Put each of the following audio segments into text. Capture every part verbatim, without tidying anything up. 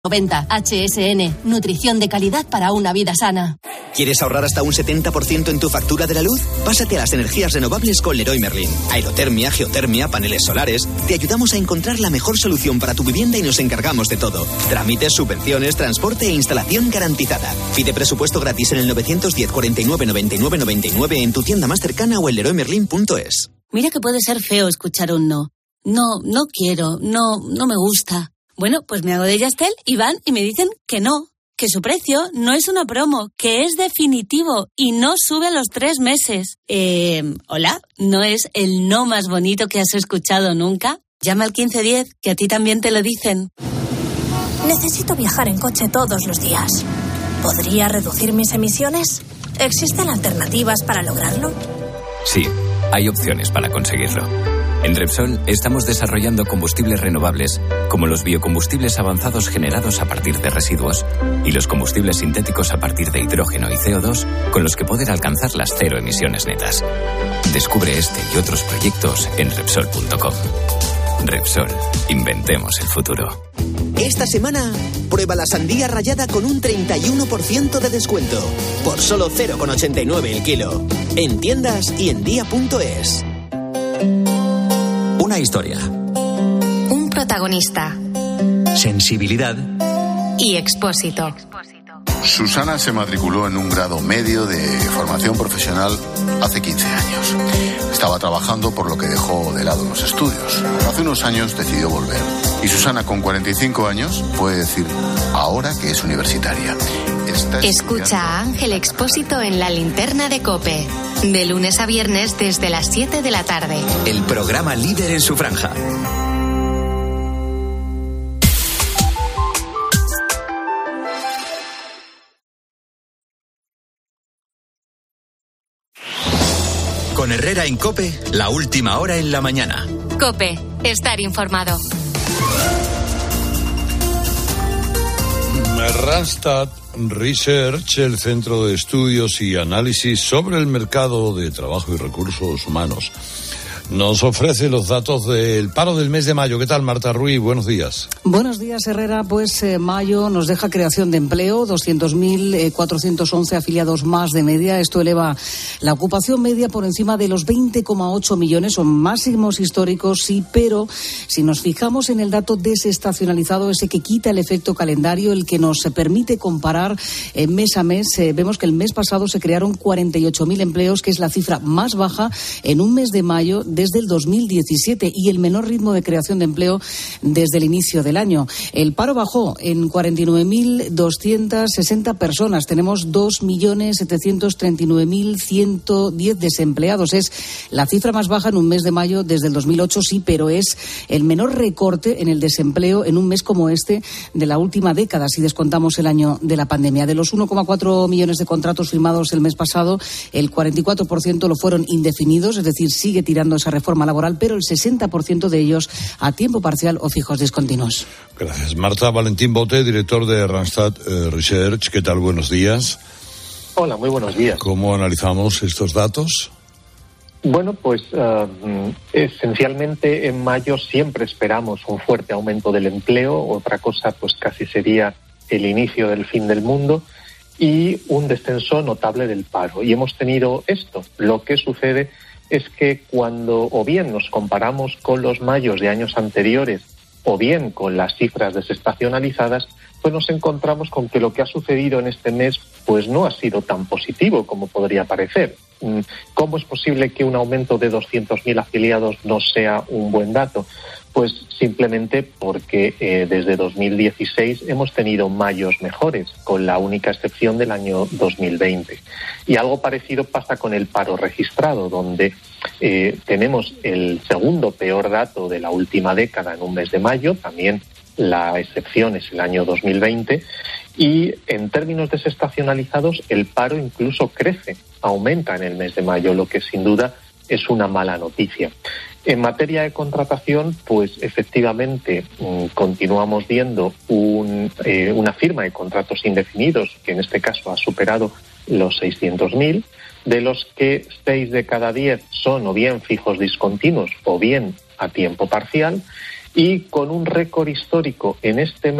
noventa. H S N, nutrición de calidad para una vida sana. ¿Quieres ahorrar hasta un setenta por ciento en tu factura de la luz? Pásate a las energías renovables con Leroy Merlin. Aerotermia, geotermia, paneles solares. Te ayudamos a encontrar la mejor solución para tu vivienda y nos encargamos de todo. Trámites, subvenciones, transporte e instalación garantizada. Pide presupuesto gratis en el novecientos diez, cuarenta y nueve, noventa y nueve, noventa y nueve en tu tienda más cercana o en leroy merlin punto es. Mira que puede ser feo escuchar un no. No, no quiero, no, no me gusta. Bueno, pues me hago de Yastel y van y me dicen que no, que su precio no es una promo, que es definitivo y no sube a los tres meses. Eh, hola, ¿no es el no más bonito que has escuchado nunca? Llama al quince diez, que a ti también te lo dicen. Necesito viajar en coche todos los días. ¿Podría reducir mis emisiones? ¿Existen alternativas para lograrlo? Sí, hay opciones para conseguirlo. En Repsol estamos desarrollando combustibles renovables, como los biocombustibles avanzados generados a partir de residuos y los combustibles sintéticos a partir de hidrógeno y C O dos, con los que poder alcanzar las cero emisiones netas. Descubre este y otros proyectos en Repsol punto com. Repsol, inventemos el futuro. Esta semana, prueba la sandía rallada con un treinta y uno por ciento de descuento, por solo cero coma ochenta y nueve el kilo, en tiendas y en día punto es. Una historia. Un protagonista. Sensibilidad. Y Expósito. Susana se matriculó en un grado medio de formación profesional hace quince años. Estaba trabajando, por lo que dejó de lado los estudios. Hace unos años decidió volver. Y Susana, con cuarenta y cinco años, puede decir ahora que es universitaria. Está Escucha a Ángel Expósito en La Linterna de COPE. De lunes a viernes desde las siete de la tarde. El programa líder en su franja. Con Herrera en COPE, la última hora en la mañana. COPE, estar informado. Randstad Research, el Centro de Estudios y Análisis sobre el Mercado de Trabajo y Recursos Humanos, nos ofrece los datos del paro del mes de mayo. ¿Qué tal, Marta Ruiz? Buenos días. Buenos días, Herrera. Pues eh, mayo nos deja creación de empleo, doscientos mil cuatrocientos once afiliados más de media. Esto eleva la ocupación media por encima de los veinte coma ocho millones. Son máximos históricos, sí, pero si nos fijamos en el dato desestacionalizado, ese que quita el efecto calendario, el que nos permite comparar eh, mes a mes, eh, vemos que el mes pasado se crearon cuarenta y ocho mil empleos, que es la cifra más baja en un mes de mayo de desde el dos mil diecisiete y el menor ritmo de creación de empleo desde el inicio del año. El paro bajó en cuarenta y nueve mil doscientas sesenta personas. Tenemos dos millones setecientos treinta y nueve mil ciento diez desempleados. Es la cifra más baja en un mes de mayo desde el dos mil ocho, sí, pero es el menor recorte en el desempleo en un mes como este de la última década, si descontamos el año de la pandemia. De los uno coma cuatro millones de contratos firmados el mes pasado, el cuarenta y cuatro por ciento lo fueron indefinidos, es decir, sigue tirando esa reforma laboral, pero el sesenta por ciento de ellos a tiempo parcial o fijos discontinuos. Gracias. Marta. Valentín Bote, director de Randstad eh, Research. ¿Qué tal? Buenos días. Hola, muy buenos días. ¿Cómo analizamos estos datos? Bueno, pues uh, esencialmente en mayo siempre esperamos un fuerte aumento del empleo. Otra cosa pues casi sería el inicio del fin del mundo y un descenso notable del paro. Y hemos tenido esto. Lo que sucede es que cuando o bien nos comparamos con los mayos de años anteriores o bien con las cifras desestacionalizadas, pues nos encontramos con que lo que ha sucedido en este mes pues no ha sido tan positivo como podría parecer. ¿Cómo es posible que un aumento de doscientos mil afiliados no sea un buen dato? Pues simplemente porque eh, desde dos mil dieciséis hemos tenido mayos mejores, con la única excepción del año dos mil veinte. Y algo parecido pasa con el paro registrado, donde eh, tenemos el segundo peor dato de la última década en un mes de mayo, también la excepción es el año dos mil veinte, y en términos desestacionalizados el paro incluso crece, aumenta en el mes de mayo, lo que sin duda es una mala noticia. En materia de contratación, pues efectivamente mmm, continuamos viendo un, eh, una firma de contratos indefinidos, que en este caso ha superado los seiscientos mil, de los que seis de cada diez son o bien fijos discontinuos o bien a tiempo parcial, y con un récord histórico en este mes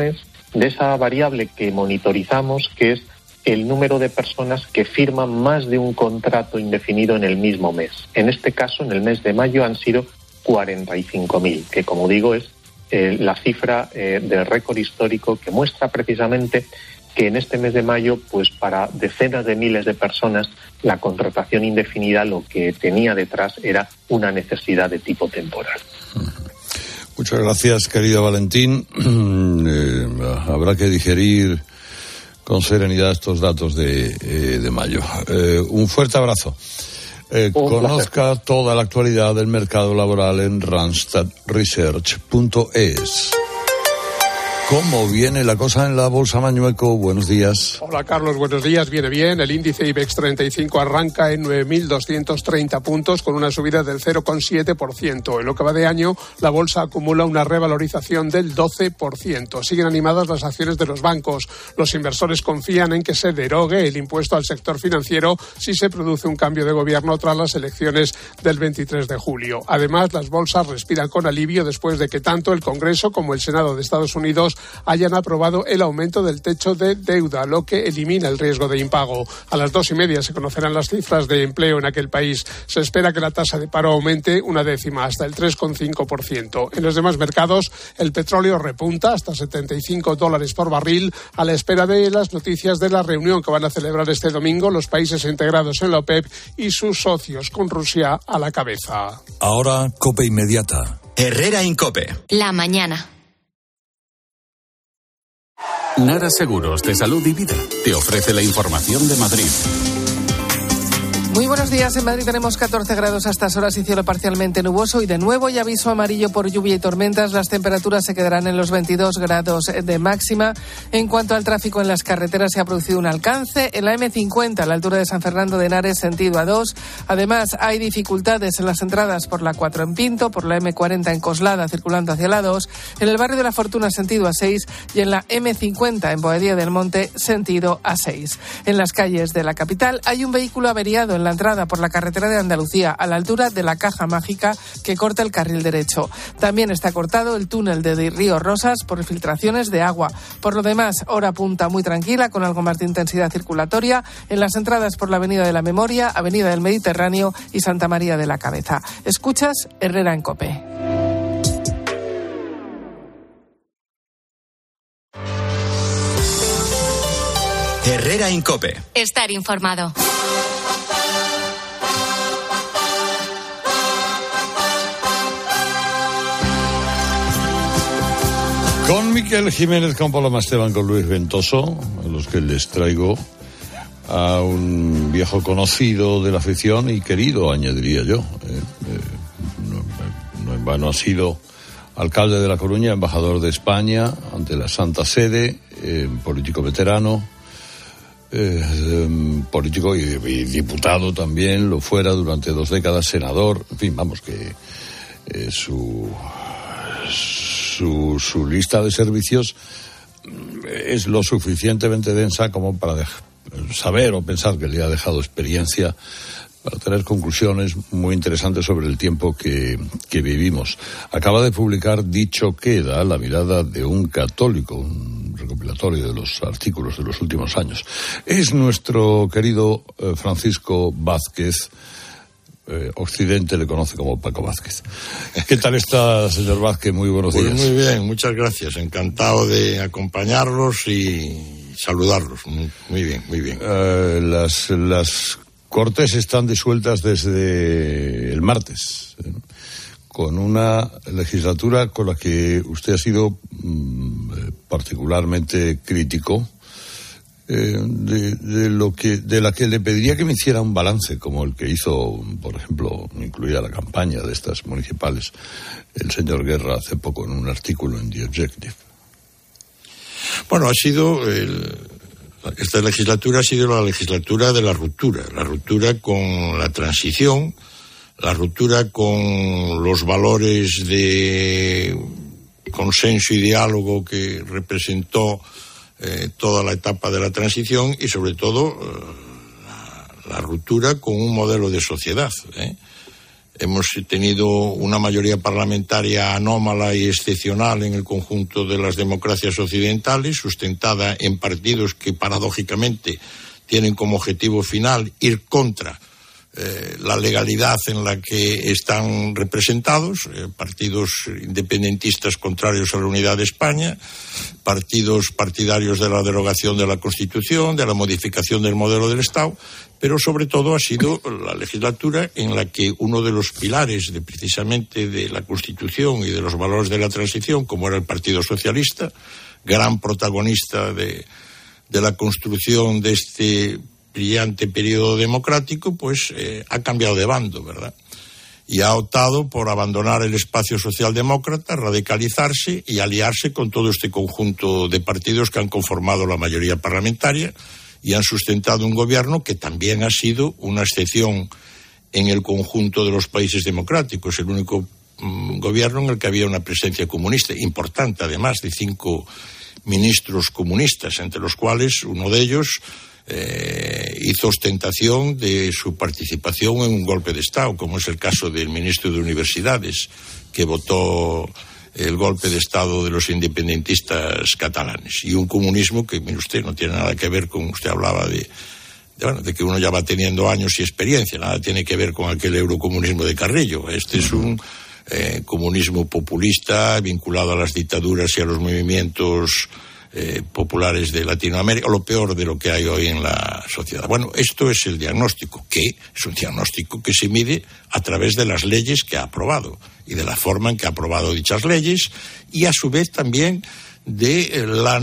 de esa variable que monitorizamos, que es el número de personas que firman más de un contrato indefinido en el mismo mes. En este caso, en el mes de mayo, han sido cuarenta y cinco mil, que como digo es eh, la cifra eh, del récord histórico, que muestra precisamente que en este mes de mayo, pues para decenas de miles de personas, la contratación indefinida lo que tenía detrás era una necesidad de tipo temporal. Muchas gracias, querido Valentín. Eh, habrá que digerir con serenidad estos datos de, eh, de mayo. Eh, un fuerte abrazo. Eh, conozca placer. Toda la actualidad del mercado laboral en randstad research punto es. ¿Cómo viene la cosa en la Bolsa Mañueco? Buenos días. Hola, Carlos, buenos días. Viene bien. El índice IBEX treinta y cinco arranca en nueve mil doscientos treinta puntos con una subida del cero coma siete por ciento. En lo que va de año, la bolsa acumula una revalorización del doce por ciento. Siguen animadas las acciones de los bancos. Los inversores confían en que se derogue el impuesto al sector financiero si se produce un cambio de gobierno tras las elecciones del veintitrés de julio. Además, las bolsas respiran con alivio después de que tanto el Congreso como el Senado de Estados Unidos hayan aprobado el aumento del techo de deuda, lo que elimina el riesgo de impago. A las dos y media se conocerán las cifras de empleo en aquel país. Se espera que la tasa de paro aumente una décima, hasta el tres coma cinco por ciento. En los demás mercados, el petróleo repunta hasta setenta y cinco dólares por barril, a la espera de las noticias de la reunión que van a celebrar este domingo los países integrados en la OPEP y sus socios, con Rusia a la cabeza. Ahora, COPE Inmediata. Herrera Incope. La mañana. Nara Seguros de Salud y Vida te ofrece la información de Madrid. Muy buenos días. En Madrid tenemos catorce grados a estas horas y cielo parcialmente nuboso, y de nuevo hay aviso amarillo por lluvia y tormentas. Las temperaturas se quedarán en los veintidós grados de máxima. En cuanto al tráfico en las carreteras, se ha producido un alcance en la eme cincuenta a la altura de San Fernando de Henares, sentido A dos. Además, hay dificultades en las entradas por la cuatro en Pinto, por la eme cuarenta en Coslada circulando hacia la dos, en el barrio de la Fortuna sentido A seis y en la eme cincuenta en Boadilla del Monte sentido A seis. En las calles de la capital hay un vehículo averiado en la entrada por la carretera de Andalucía, a la altura de la Caja Mágica, que corta el carril derecho. También está cortado el túnel de Río Rosas por filtraciones de agua. Por lo demás, hora punta muy tranquila, con algo más de intensidad circulatoria en las entradas por la Avenida de la Memoria, Avenida del Mediterráneo y Santa María de la Cabeza. Escuchas Herrera en COPE. Herrera Incope. Estar informado. Con Miquel Jiménez, con Paloma Esteban, con Luis Ventoso, a los que les traigo a un viejo conocido de la afición y querido, añadiría yo. Eh, eh, no, no en vano ha sido alcalde de La Coruña, embajador de España ante la Santa Sede, eh, político veterano, eh, eh, político y, y diputado también, lo fuera durante dos décadas, senador, en fin, vamos, que eh, su... Su, su lista de servicios es lo suficientemente densa como para dej- saber o pensar que le ha dejado experiencia para tener conclusiones muy interesantes sobre el tiempo que, que vivimos. Acaba de publicar Dicho Queda, la mirada de un católico, un recopilatorio de los artículos de los últimos años. Es nuestro querido eh, Francisco Vázquez. Eh, Occidente le conoce como Paco Vázquez. ¿Qué tal está, señor Vázquez? Muy buenos días. Pues muy bien, muchas gracias. Encantado de acompañarlos y saludarlos. Muy, muy bien, muy bien. Eh, las, las Cortes están disueltas desde el martes, ¿eh? Con una legislatura con la que usted ha sido mm, particularmente crítico. Eh, de, de lo que de la que le pediría que me hiciera un balance, como el que hizo, por ejemplo, incluida la campaña de estas municipales, el señor Guerra hace poco en un artículo en The Objective. Bueno, ha sido el, esta legislatura ha sido la legislatura de la ruptura, la ruptura con la transición, la ruptura con los valores de consenso y diálogo que representó Eh, toda la etapa de la transición y sobre todo eh, la, la ruptura con un modelo de sociedad. ¿eh? Hemos tenido una mayoría parlamentaria anómala y excepcional en el conjunto de las democracias occidentales, sustentada en partidos que paradójicamente tienen como objetivo final ir contra eh, la legalidad en la que están representados, eh, partidos independentistas contrarios a la unidad de España, partidos partidarios de la derogación de la Constitución, de la modificación del modelo del Estado, pero sobre todo ha sido la legislatura en la que uno de los pilares de precisamente de la Constitución y de los valores de la transición, como era el Partido Socialista, gran protagonista de, de la construcción de este brillante periodo democrático, pues eh, ha cambiado de bando, ¿verdad? Y ha optado por abandonar el espacio socialdemócrata, radicalizarse y aliarse con todo este conjunto de partidos que han conformado la mayoría parlamentaria y han sustentado un gobierno que también ha sido una excepción en el conjunto de los países democráticos, el único mm, gobierno en el que había una presencia comunista, importante además, de cinco ministros comunistas, entre los cuales uno de ellos eh, hizo ostentación de su participación en un golpe de Estado, como es el caso del ministro de Universidades, que votó el golpe de Estado de los independentistas catalanes, y un comunismo que, mire usted, no tiene nada que ver con, usted hablaba de, de, bueno, de que uno ya va teniendo años y experiencia, nada tiene que ver con aquel eurocomunismo de Carrillo. Este es un eh, comunismo populista vinculado a las dictaduras y a los movimientos eh, populares de Latinoamérica, o lo peor de lo que hay hoy en la sociedad. Bueno, esto es el diagnóstico, que es un diagnóstico que se mide a través de las leyes que ha aprobado y de la forma en que ha aprobado dichas leyes, y a su vez también de la,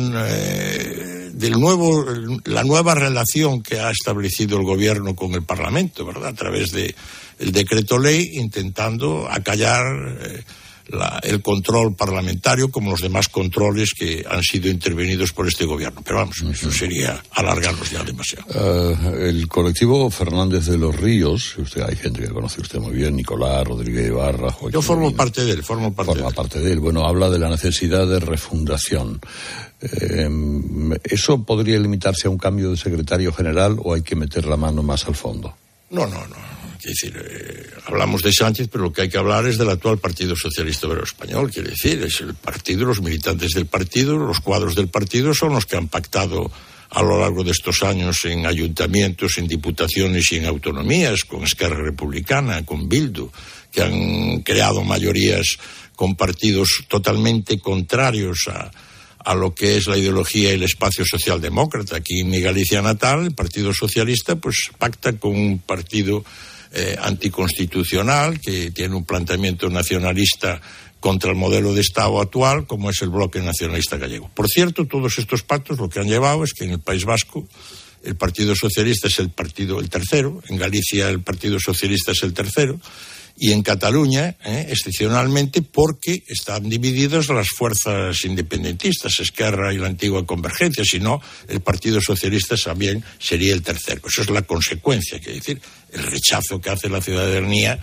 eh, del nuevo, la nueva relación que ha establecido el gobierno con el Parlamento, ¿verdad? A través de el decreto ley, intentando acallar eh, la, el control parlamentario, como los demás controles que han sido intervenidos por este gobierno. Pero vamos, uh-huh. Eso sería alargarlos ya demasiado. Uh, el colectivo Fernández de los Ríos, usted, hay gente que conoce usted muy bien, Nicolás Rodríguez Ibarra, Joaquín. Yo formo parte de él, formo parte forma de él. parte de él. Bueno, habla de la necesidad de refundación. Eh, ¿Eso podría limitarse a un cambio de secretario general o hay que meter la mano más al fondo? No, no, no. Quiere decir, eh, hablamos de Sánchez, pero lo que hay que hablar es del actual Partido Socialista Obrero Español. Quiere decir, es el partido, los militantes del partido, los cuadros del partido son los que han pactado a lo largo de estos años en ayuntamientos, en diputaciones y en autonomías, con Esquerra Republicana, con Bildu, que han creado mayorías con partidos totalmente contrarios a, a lo que es la ideología y el espacio socialdemócrata. Aquí en mi Galicia natal, el Partido Socialista pues pacta con un partido Eh, anticonstitucional, que tiene un planteamiento nacionalista contra el modelo de Estado actual, como es el Bloque Nacionalista Gallego. Por cierto, todos estos pactos lo que han llevado es que en el País Vasco el Partido Socialista es el partido el tercero, en Galicia el Partido Socialista es el tercero, y en Cataluña, eh, excepcionalmente, porque están divididas las fuerzas independentistas, Esquerra y la antigua Convergencia, si no, el Partido Socialista también sería el tercero. Eso es la consecuencia, quiere decir, el rechazo que hace la ciudadanía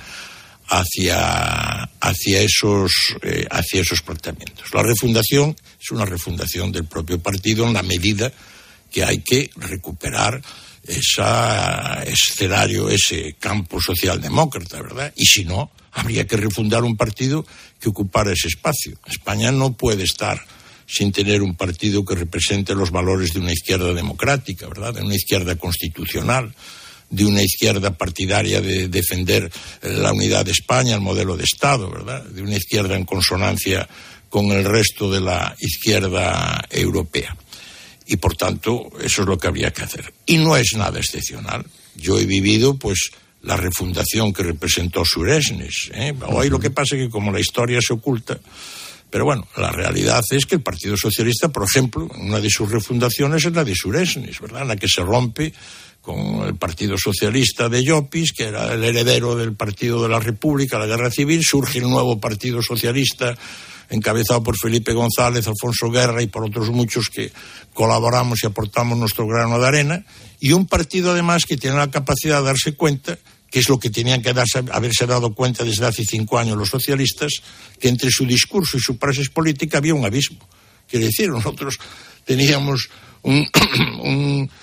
hacia, hacia, esos, eh, hacia esos planteamientos. La refundación es una refundación del propio partido en la medida que hay que recuperar ese escenario, ese campo socialdemócrata, ¿verdad? Y si no, habría que refundar un partido que ocupara ese espacio. España no puede estar sin tener un partido que represente los valores de una izquierda democrática, ¿verdad? De una izquierda constitucional, de una izquierda partidaria de defender la unidad de España, el modelo de Estado, ¿verdad? De una izquierda en consonancia con el resto de la izquierda europea. Y, por tanto, eso es lo que habría que hacer. Y no es nada excepcional. Yo he vivido, pues, la refundación que representó Suresnes, ¿eh? Hoy lo que pasa es que, como la historia se oculta, pero bueno, la realidad es que el Partido Socialista, por ejemplo, una de sus refundaciones es la de Suresnes, ¿verdad? En la que se rompe con el Partido Socialista de Llopis, que era el heredero del Partido de la República, la Guerra Civil, surge el nuevo Partido Socialista encabezado por Felipe González, Alfonso Guerra y por otros muchos que colaboramos y aportamos nuestro grano de arena, y un partido además que tiene la capacidad de darse cuenta, que es lo que tenían que darse, haberse dado cuenta desde hace cinco años los socialistas, que entre su discurso y su praxis política había un abismo. Quiere decir, nosotros teníamos un, un,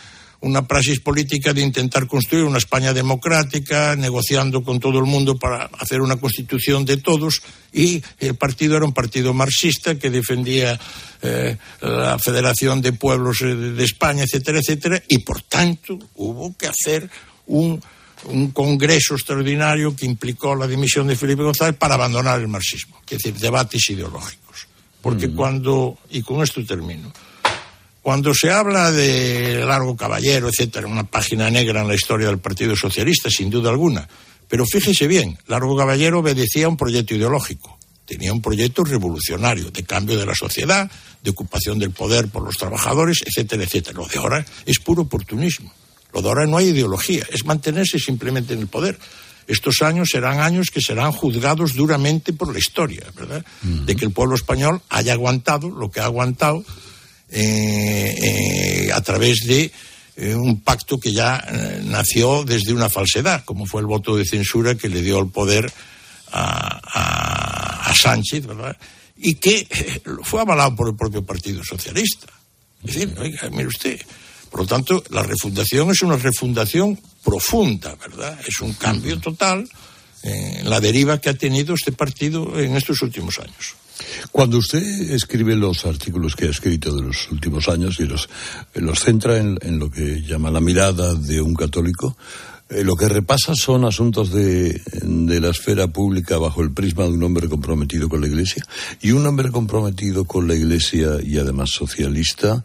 una praxis política de intentar construir una España democrática, negociando con todo el mundo para hacer una constitución de todos, y el partido era un partido marxista que defendía eh, la Federación de Pueblos de España, etcétera, etcétera, y por tanto hubo que hacer un, un congreso extraordinario que implicó la dimisión de Felipe González para abandonar el marxismo, es decir, debates ideológicos. Porque mm. cuando, y con esto termino, cuando se habla de Largo Caballero, etcétera, una página negra en la historia del Partido Socialista, sin duda alguna, pero fíjese bien, Largo Caballero obedecía a un proyecto ideológico, tenía un proyecto revolucionario, de cambio de la sociedad, de ocupación del poder por los trabajadores, etcétera, etcétera. Lo de ahora es puro oportunismo, lo de ahora no hay ideología, es mantenerse simplemente en el poder. Estos años serán años que serán juzgados duramente por la historia, ¿verdad? Uh-huh. De que el pueblo español haya aguantado lo que ha aguantado, Eh, eh, a través de eh, un pacto que ya eh, nació desde una falsedad, como fue el voto de censura que le dio el poder a, a, a Sánchez, ¿verdad? Y que eh, fue avalado por el propio Partido Socialista. Es decir, oiga, mire usted, por lo tanto, la refundación es una refundación profunda, ¿verdad? Es un cambio total eh, en la deriva que ha tenido este partido en estos últimos años. Cuando usted escribe los artículos que ha escrito de los últimos años y los, los centra en, en lo que llama la mirada de un católico, eh, lo que repasa son asuntos de, de la esfera pública bajo el prisma de un hombre comprometido con la Iglesia, y un hombre comprometido con la Iglesia y además socialista,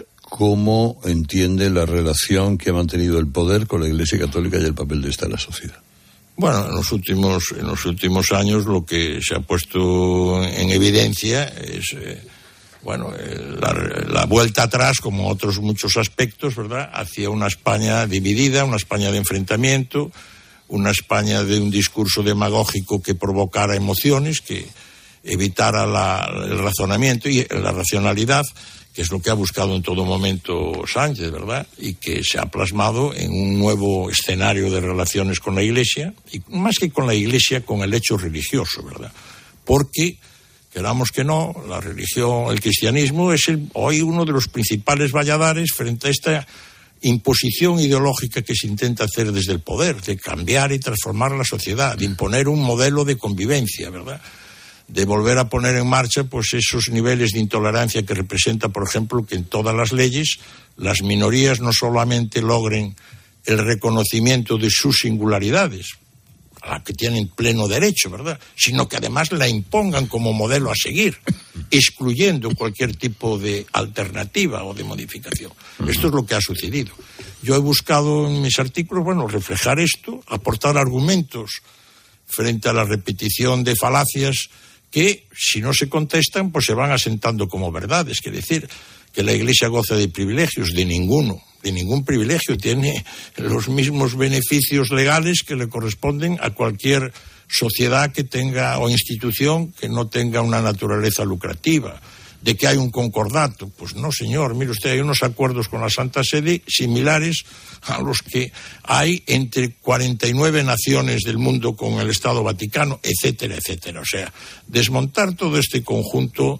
¿cómo entiende la relación que ha mantenido el poder con la Iglesia católica y el papel de esta en la sociedad? Bueno, en los últimos en los últimos años lo que se ha puesto en evidencia es eh, bueno eh, la, la vuelta atrás, como otros muchos aspectos, ¿verdad?, hacia una España dividida, una España de enfrentamiento, una España de un discurso demagógico que provocara emociones, que evitara la, el razonamiento y la racionalidad, que es lo que ha buscado en todo momento Sánchez, ¿verdad? Y que se ha plasmado en un nuevo escenario de relaciones con la Iglesia, y más que con la Iglesia, con el hecho religioso, ¿verdad? Porque, queramos que no, la religión, el cristianismo es el, hoy uno de los principales valladares frente a esta imposición ideológica que se intenta hacer desde el poder, de cambiar y transformar la sociedad, de imponer un modelo de convivencia, ¿verdad?, de volver a poner en marcha pues esos niveles de intolerancia que representa, por ejemplo, que en todas las leyes las minorías no solamente logren el reconocimiento de sus singularidades, a la que tienen pleno derecho, ¿verdad?, sino que además la impongan como modelo a seguir, excluyendo cualquier tipo de alternativa o de modificación. Esto es lo que ha sucedido. Yo he buscado en mis artículos, bueno, reflejar esto, aportar argumentos frente a la repetición de falacias que, si no se contestan, pues se van asentando como verdades. Es decir, que la Iglesia goza de privilegios, de ninguno, de ningún privilegio. Tiene los mismos beneficios legales que le corresponden a cualquier sociedad que tenga o institución que no tenga una naturaleza lucrativa. ¿De que hay un concordato? Pues no, señor. Mire usted, hay unos acuerdos con la Santa Sede similares a los que hay entre cuarenta y nueve naciones del mundo con el Estado Vaticano, etcétera, etcétera. O sea, desmontar todo este conjunto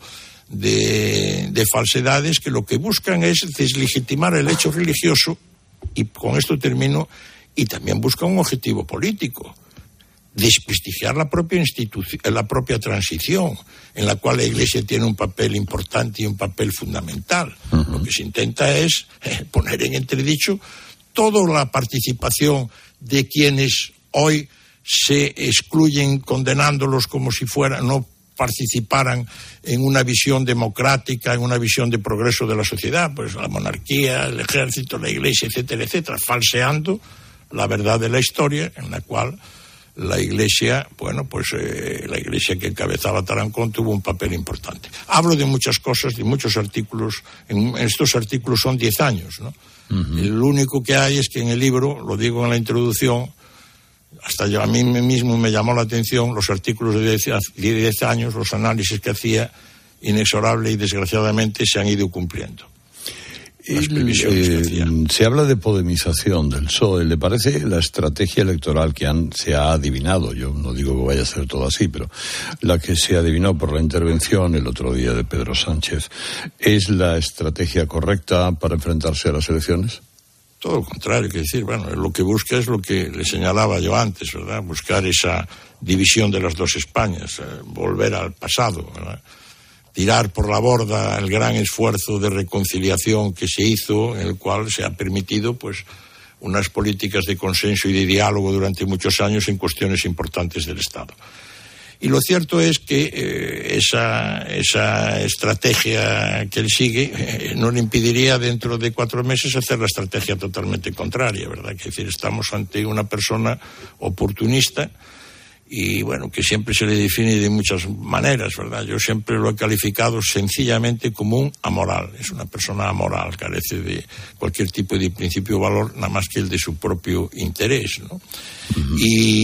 de, de falsedades que lo que buscan es deslegitimar el hecho religioso, y con esto termino, y también buscan un objetivo político: desprestigiar la propia institución, la propia transición, en la cual la Iglesia tiene un papel importante y un papel fundamental. Uh-huh. Lo que se intenta es eh, poner en entredicho toda la participación de quienes hoy se excluyen, condenándolos como si fueran, no participaran en una visión democrática, en una visión de progreso de la sociedad, pues la monarquía, el ejército, la Iglesia, etcétera, etcétera, falseando la verdad de la historia, en la cual la Iglesia, bueno, pues eh, la Iglesia que encabezaba Tarancón tuvo un papel importante. Hablo de muchas cosas, de muchos artículos. En estos artículos son diez años, ¿no? Uh-huh. El único que hay es que en el libro, lo digo en la introducción, hasta yo a mí mismo me llamó la atención los artículos de diez años, los análisis que hacía, inexorable y desgraciadamente se han ido cumpliendo. Las previsiones eh, que hacían. Se habla de podemización del P S O E. ¿Le parece la estrategia electoral que han, se ha adivinado? Yo no digo que vaya a ser todo así, pero la que se adivinó por la intervención el otro día de Pedro Sánchez, ¿es la estrategia correcta para enfrentarse a las elecciones? Todo lo contrario, que decir, bueno, lo que busca es lo que le señalaba yo antes, ¿verdad? Buscar esa división de las dos Españas, eh, volver al pasado, ¿verdad? Tirar por la borda el gran esfuerzo de reconciliación que se hizo, en el cual se ha permitido, pues, unas políticas de consenso y de diálogo durante muchos años en cuestiones importantes del Estado. Y lo cierto es que eh, esa, esa estrategia que él sigue eh, no le impediría dentro de cuatro meses hacer la estrategia totalmente contraria, ¿verdad? Es decir, estamos ante una persona oportunista y, bueno, que siempre se le define de muchas maneras, ¿verdad? Yo siempre lo he calificado sencillamente como un amoral. Es una persona amoral, carece de cualquier tipo de principio o valor, nada más que el de su propio interés, ¿no? Uh-huh.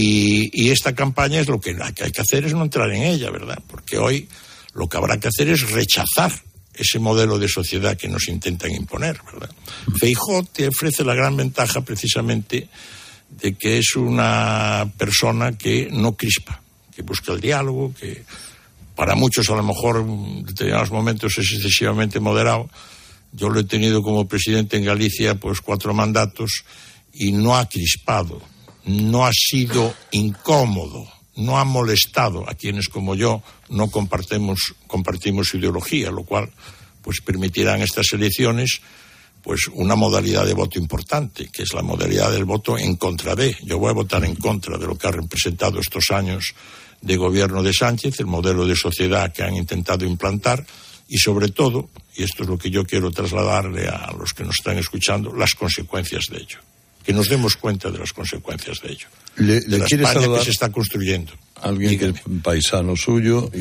Y, y esta campaña es lo que hay que hacer, es no entrar en ella, ¿verdad? Porque hoy lo que habrá que hacer es rechazar ese modelo de sociedad que nos intentan imponer, ¿verdad? Uh-huh. Feijóo te ofrece la gran ventaja precisamente de que es una persona que no crispa, que busca el diálogo, que para muchos a lo mejor en determinados momentos es excesivamente moderado. Yo lo he tenido como presidente en Galicia pues cuatro mandatos y no ha crispado, no ha sido incómodo, no ha molestado a quienes como yo no compartimos, compartimos su ideología, lo cual pues permitirán estas elecciones pues una modalidad de voto importante, que es la modalidad del voto en contra de. Yo voy a votar en contra de lo que ha representado estos años de gobierno de Sánchez, el modelo de sociedad que han intentado implantar y, sobre todo, y esto es lo que yo quiero trasladarle a los que nos están escuchando, las consecuencias de ello. Que nos demos cuenta de las consecuencias de ello. Le, de le la quiere España saludar que se está construyendo. Alguien Dígame. que es paisano suyo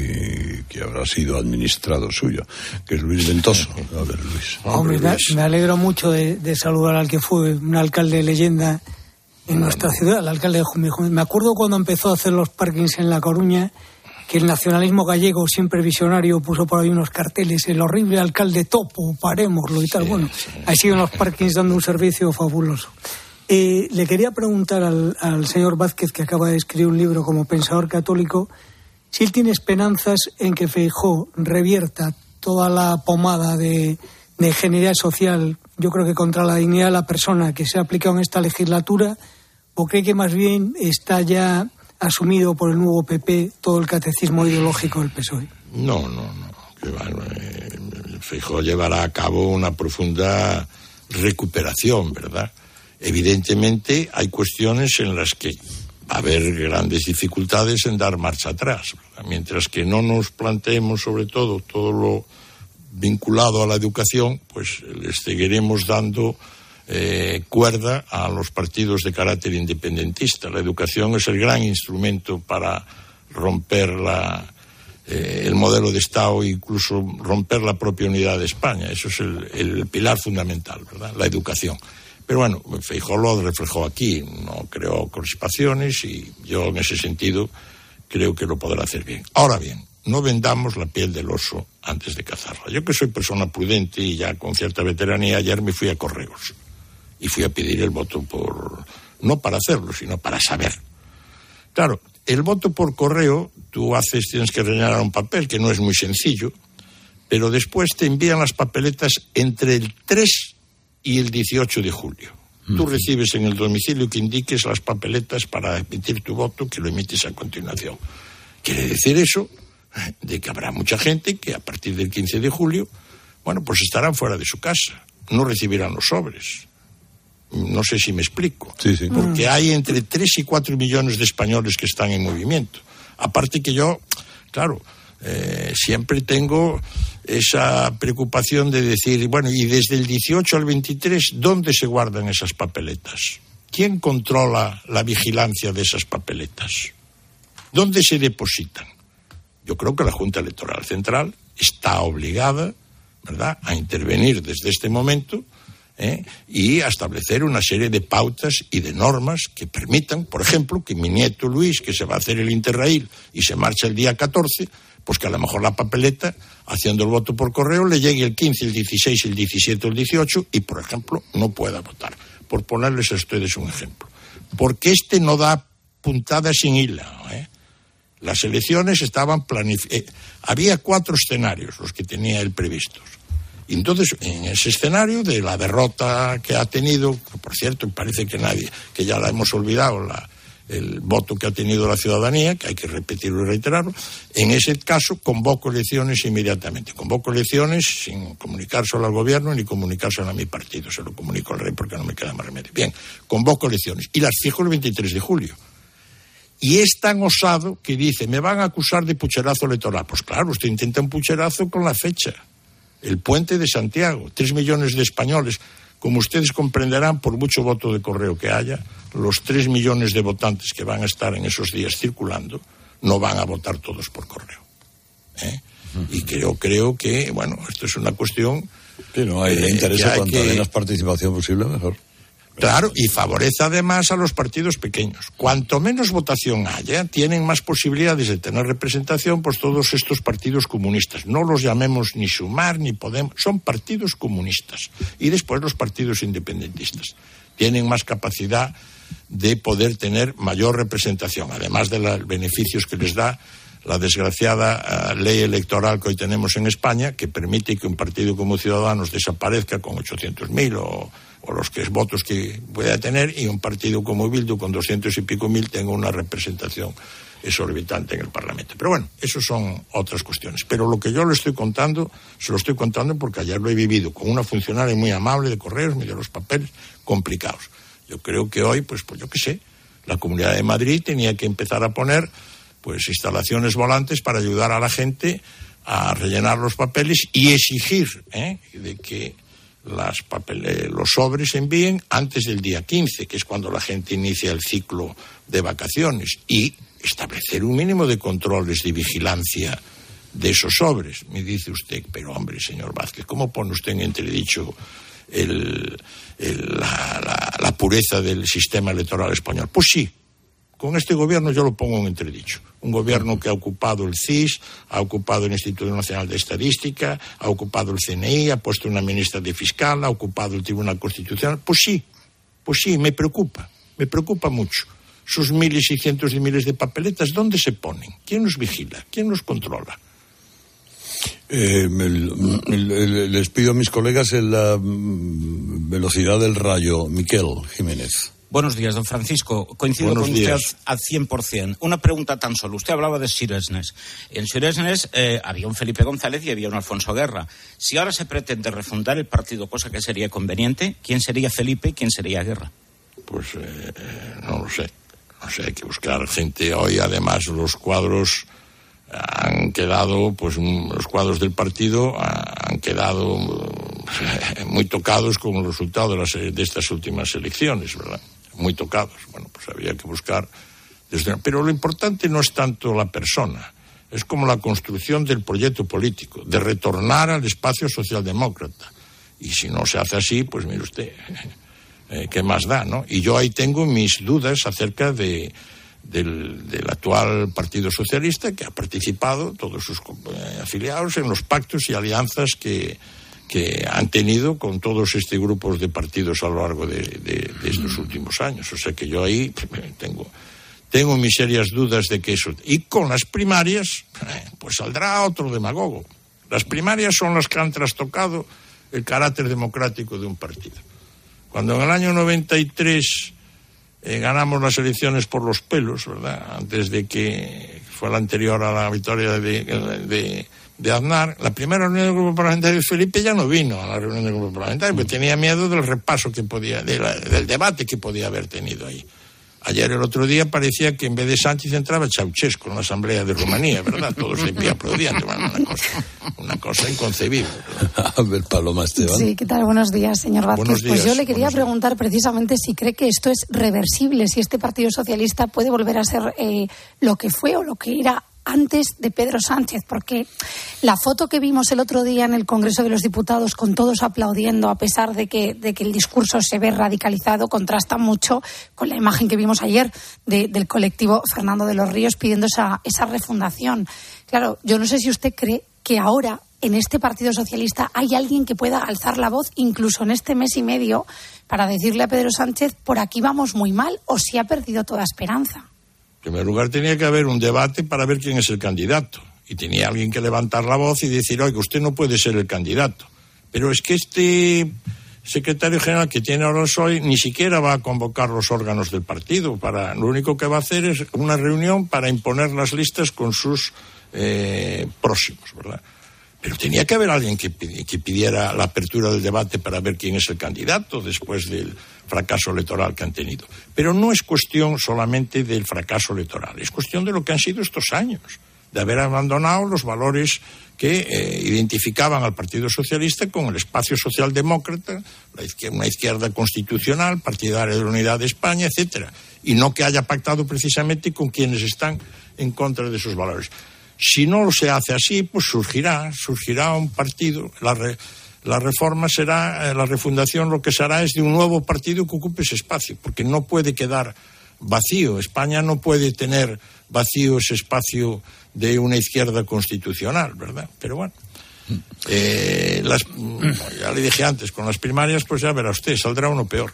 y que habrá sido administrado suyo, que es Luis Ventoso. A ver, Luis. Hombre, me, me alegro mucho de, de saludar al que fue un alcalde de leyenda en nuestra ciudad, el alcalde de Jumejo. Me acuerdo cuando empezó a hacer los parkings en La Coruña, que el nacionalismo gallego, siempre visionario, puso por ahí unos carteles, el horrible alcalde topo, parémoslo y tal. Sí, bueno, sí. Ha sido en los parkings dando un servicio fabuloso. Eh, le quería preguntar al, al señor Vázquez, que acaba de escribir un libro como pensador católico, si él tiene esperanzas en que Feijóo revierta toda la pomada de, de ingeniería social, yo creo que contra la dignidad de la persona, que se ha aplicado en esta legislatura, o cree que más bien está ya asumido por el nuevo P P todo el catecismo ideológico del P S O E. No, no, no. Que bueno, eh, Feijóo llevará a cabo una profunda recuperación, ¿verdad? Evidentemente hay cuestiones en las que va a haber grandes dificultades en dar marcha atrás, ¿verdad? Mientras que no nos planteemos sobre todo todo lo vinculado a la educación, pues les seguiremos dando eh, cuerda a los partidos de carácter independentista. La educación es el gran instrumento para romper la, eh, el modelo de Estado e incluso romper la propia unidad de España. Eso es el, el pilar fundamental, ¿verdad? La educación. Pero bueno, Feijóo lo reflejó aquí, no creó crispaciones y yo en ese sentido creo que lo podrá hacer bien. Ahora bien, no vendamos la piel del oso antes de cazarla. Yo que soy persona prudente y ya con cierta veteranía, ayer me fui a Correos y fui a pedir el voto por, no para hacerlo, sino para saber. Claro, el voto por correo, tú haces, tienes que rellenar un papel que no es muy sencillo, pero después te envían las papeletas entre el tres y el dieciocho de julio. Uh-huh. Tú recibes en el domicilio que indiques las papeletas para emitir tu voto, que lo emites a continuación. Quiere decir eso, de que habrá mucha gente que a partir del quince de julio, bueno, pues estarán fuera de su casa, no recibirán los sobres. No sé si me explico. Sí, sí. Porque hay entre tres y cuatro millones de españoles que están en movimiento. Aparte que yo, claro, eh, siempre tengo esa preocupación de decir, bueno, y desde el dieciocho al veintitrés, ¿dónde se guardan esas papeletas? ¿Quién controla la vigilancia de esas papeletas? ¿Dónde se depositan? Yo creo que la Junta Electoral Central está obligada, ¿verdad?, a intervenir desde este momento ¿eh? y a establecer una serie de pautas y de normas que permitan, por ejemplo, que mi nieto Luis, que se va a hacer el Interrail y se marcha el día catorce, pues que a lo mejor la papeleta, haciendo el voto por correo, le llegue el quince, el dieciséis, el diecisiete o el dieciocho y, por ejemplo, no pueda votar. Por ponerles a ustedes un ejemplo. Porque este no da puntada sin hilo, ¿eh? Las elecciones estaban planificadas. Eh, había cuatro escenarios los que tenía él previstos. Y entonces, en ese escenario de la derrota que ha tenido, que por cierto, parece que nadie, que ya la hemos olvidado, la, el voto que ha tenido la ciudadanía, que hay que repetirlo y reiterarlo, en ese caso convoco elecciones inmediatamente. Convoco elecciones sin comunicárselo al gobierno ni comunicárselo a mi partido. Se lo comunico al rey porque no me queda más remedio. Bien, convoco elecciones y las fijo el veintitrés de julio. Y es tan osado que dice, me van a acusar de pucherazo electoral. Pues claro, usted intenta un pucherazo con la fecha. El puente de Santiago, tres millones de españoles. Como ustedes comprenderán, por mucho voto de correo que haya, los tres millones de votantes que van a estar en esos días circulando no van a votar todos por correo. ¿Eh? Y creo, creo que, bueno, esto es una cuestión... Que no hay, le interesa hay cuanto que... menos participación posible, mejor. Claro, y favorece además a los partidos pequeños. Cuanto menos votación haya, tienen más posibilidades de tener representación pues todos estos partidos comunistas. No los llamemos ni Sumar ni Podemos, son partidos comunistas. Y después los partidos independentistas. Tienen más capacidad de poder tener mayor representación, además de los beneficios que les da la desgraciada uh, ley electoral que hoy tenemos en España, que permite que un partido como Ciudadanos desaparezca con ochocientos mil o, o los que es votos que pueda tener, y un partido como Bildu con doscientos y pico mil tenga una representación exorbitante en el Parlamento. Pero bueno, eso son otras cuestiones. Pero lo que yo le estoy contando, se lo estoy contando porque ayer lo he vivido con una funcionaria muy amable de Correos, me dio los papeles complicados. Yo creo que hoy, pues, pues yo qué sé, la Comunidad de Madrid tenía que empezar a poner pues instalaciones volantes para ayudar a la gente a rellenar los papeles y exigir ¿eh? de que las papeles, los sobres se envíen antes del día quince, que es cuando la gente inicia el ciclo de vacaciones, y establecer un mínimo de controles de vigilancia de esos sobres. Me dice usted, pero hombre, señor Vázquez, ¿cómo pone usted en entredicho el, el, la, la, la pureza del sistema electoral español? Pues sí. Con este gobierno yo lo pongo en entredicho. Un gobierno que ha ocupado el C I S, ha ocupado el Instituto Nacional de Estadística, ha ocupado el C N I, ha puesto una ministra de Fiscal, ha ocupado el Tribunal Constitucional. Pues sí, pues sí, me preocupa, me preocupa mucho. Sus miles y cientos de miles de papeletas, ¿dónde se ponen? ¿Quién los vigila? ¿Quién los controla? Eh, el, el, el, les pido a mis colegas en la velocidad del rayo. Miquel Jiménez. Buenos días, don Francisco. Coincido Buenos con días. usted al cien por ciento. Una pregunta tan solo. Usted hablaba de Siresnes. En Siresnes eh, había un Felipe González y había un Alfonso Guerra. Si ahora se pretende refundar el partido, cosa que sería conveniente, ¿quién sería Felipe y quién sería Guerra? Pues eh, no lo sé. No sé, hay que buscar gente. Hoy, además, los cuadros han quedado, pues los cuadros del partido han quedado muy tocados con el resultado de, las, de estas últimas elecciones, ¿verdad? Muy tocados. Bueno, pues había que buscar desde... Pero lo importante no es tanto la persona, es como la construcción del proyecto político, de retornar al espacio socialdemócrata. Y si no se hace así, pues mire usted, eh, ¿qué más da, no? Y yo ahí tengo mis dudas acerca de, del, del actual Partido Socialista, que ha participado, todos sus eh, afiliados, en los pactos y alianzas que... que han tenido con todos estos grupos de partidos a lo largo de, de, de estos últimos años. O sea que yo ahí tengo, tengo mis serias dudas de que eso... Y con las primarias, pues saldrá otro demagogo. Las primarias son las que han trastocado el carácter democrático de un partido. Cuando en el año noventa y tres eh, ganamos las elecciones por los pelos, ¿verdad?, antes de que fue la anterior a la victoria de... de de Aznar, la primera reunión del grupo parlamentario, Felipe ya no vino a la reunión del grupo parlamentario porque tenía miedo del repaso que podía, de la, del debate que podía haber tenido ahí. Ayer, el otro día, parecía que en vez de Sánchez entraba Ceausescu en la Asamblea de Rumanía, ¿verdad? Todos de pie aplaudiendo. Bueno, una cosa, una cosa inconcebible, ¿verdad? A ver, Paloma Esteban. Sí, ¿qué tal? Buenos días, señor Vázquez. Buenos días, pues yo le quería preguntar precisamente si cree que esto es reversible, si este Partido Socialista puede volver a ser eh, lo que fue o lo que era antes de Pedro Sánchez, porque la foto que vimos el otro día en el Congreso de los Diputados con todos aplaudiendo a pesar de que, de que el discurso se ve radicalizado contrasta mucho con la imagen que vimos ayer de, del colectivo Fernando de los Ríos pidiendo esa, esa refundación. Claro, yo no sé si usted cree que ahora en este Partido Socialista hay alguien que pueda alzar la voz incluso en este mes y medio para decirle a Pedro Sánchez por aquí vamos muy mal, o si ha perdido toda esperanza. En primer lugar, tenía que haber un debate para ver quién es el candidato. Y tenía alguien que levantar la voz y decir, oiga, usted no puede ser el candidato. Pero es que este secretario general que tiene ahora Rajoy ni siquiera va a convocar los órganos del partido. Para, lo único que va a hacer es una reunión para imponer las listas con sus eh, próximos, ¿verdad? Pero tenía que haber alguien que, que pidiera la apertura del debate para ver quién es el candidato después del fracaso electoral que han tenido. Pero no es cuestión solamente del fracaso electoral, es cuestión de lo que han sido estos años, de haber abandonado los valores que eh, identificaban al Partido Socialista con el espacio socialdemócrata, la izquierda, una izquierda constitucional, partidaria de la unidad de España, etcétera, y no que haya pactado precisamente con quienes están en contra de esos valores. Si no se hace así, pues surgirá, surgirá un partido, la, re, la reforma será, la refundación lo que será es de un nuevo partido que ocupe ese espacio, porque no puede quedar vacío. España no puede tener vacío ese espacio de una izquierda constitucional, ¿verdad? Pero bueno, eh, las, ya le dije antes, con las primarias, pues ya verá usted, saldrá uno peor.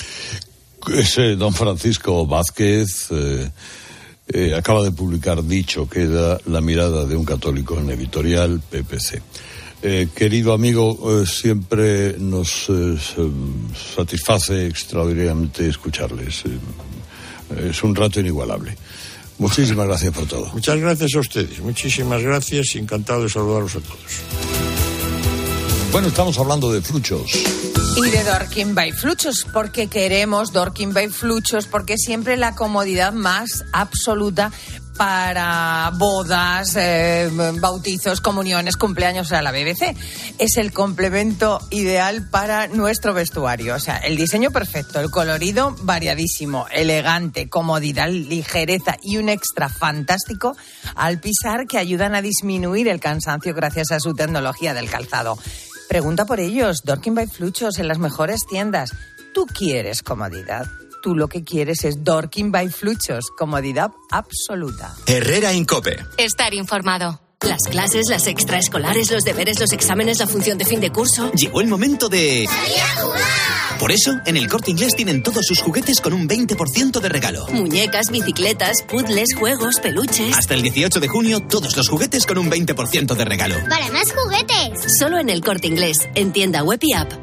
Ese don Francisco Vázquez eh, eh, acaba de publicar Dicho queda, la mirada de un católico en editorial P P C. Eh, querido amigo, eh, siempre nos eh, satisface extraordinariamente escucharles. Eh, es un rato inigualable. Muchísimas gracias por todo. Muchas gracias a ustedes, muchísimas gracias y encantado de saludarlos a todos. Bueno, estamos hablando de fluchos. Y de Dorking by Fluchos, porque queremos Dorking by Fluchos, porque siempre la comodidad más absoluta para bodas, eh, bautizos, comuniones, cumpleaños, o sea, la B B C. Es el complemento ideal para nuestro vestuario. O sea, el diseño perfecto, el colorido variadísimo, elegante, comodidad, ligereza y un extra fantástico al pisar que ayudan a disminuir el cansancio gracias a su tecnología del calzado. Pregunta por ellos, Dorking by Fluchos en las mejores tiendas. ¿Tú quieres comodidad? Tú lo que quieres es Dorking by Fluchos, comodidad absoluta. Herrera en COPE. Estar informado. Las clases, las extraescolares, los deberes, los exámenes, la función de fin de curso. Llegó el momento de... ¡Salir a jugar! Por eso, en el Corte Inglés tienen todos sus juguetes con un veinte por ciento de regalo. Muñecas, bicicletas, puzzles, juegos, peluches... Hasta el dieciocho de junio, todos los juguetes con un veinte por ciento de regalo. ¡Para más juguetes! Solo en el Corte Inglés, en tienda web y app.